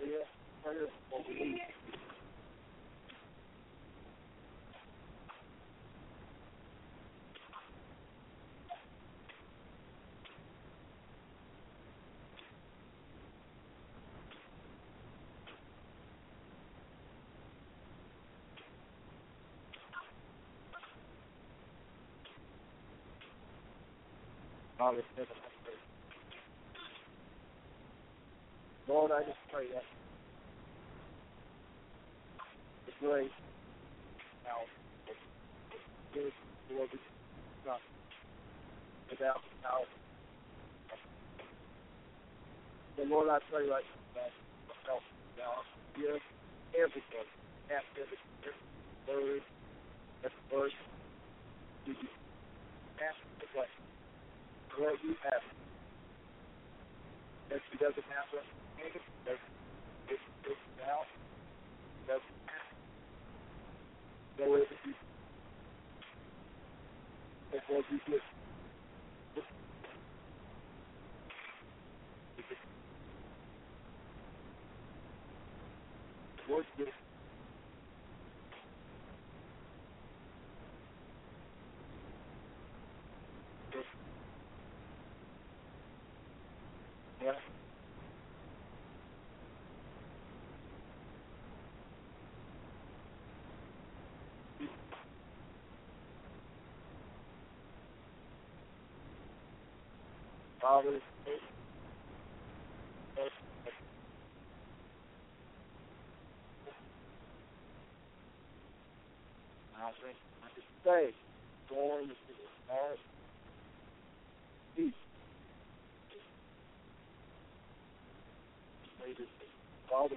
Anybody else? Prayer before we leave. Father, Lord, I just pray that the grace now is Lord, not without power. So Lord, I pray right now for help now. Give everything, every word, every verse, you ask the blessing. Lord, you have it. If she doesn't have it, it's now. Doesn't have it. So if you, Lord, you give. Lord, give. Yeah. Father, I think I could say, born with the heart, peace. Father,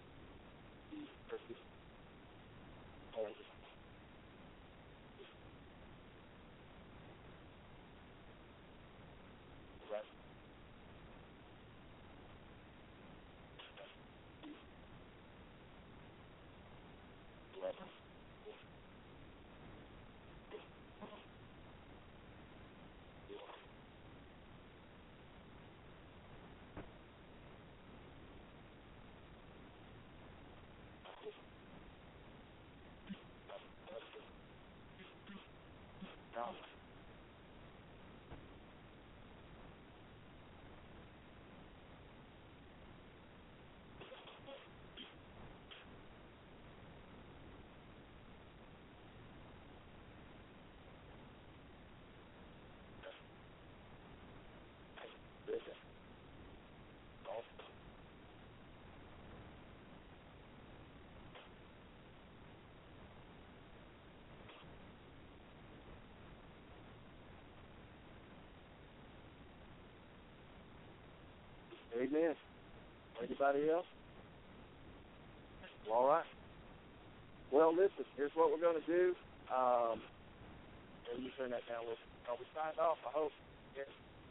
Amen. Anybody else? Well, all right. Well, listen, here's what we're going to do. You turn that down a little. Are we signed off? I hope. Yes.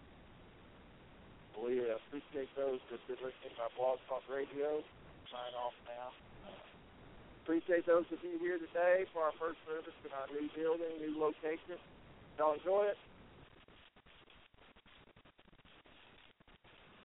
We appreciate those that have been listening to our Blog Talk Radio. Sign off now. Appreciate those of you here today for our first service in our new building, new location. Y'all enjoy it?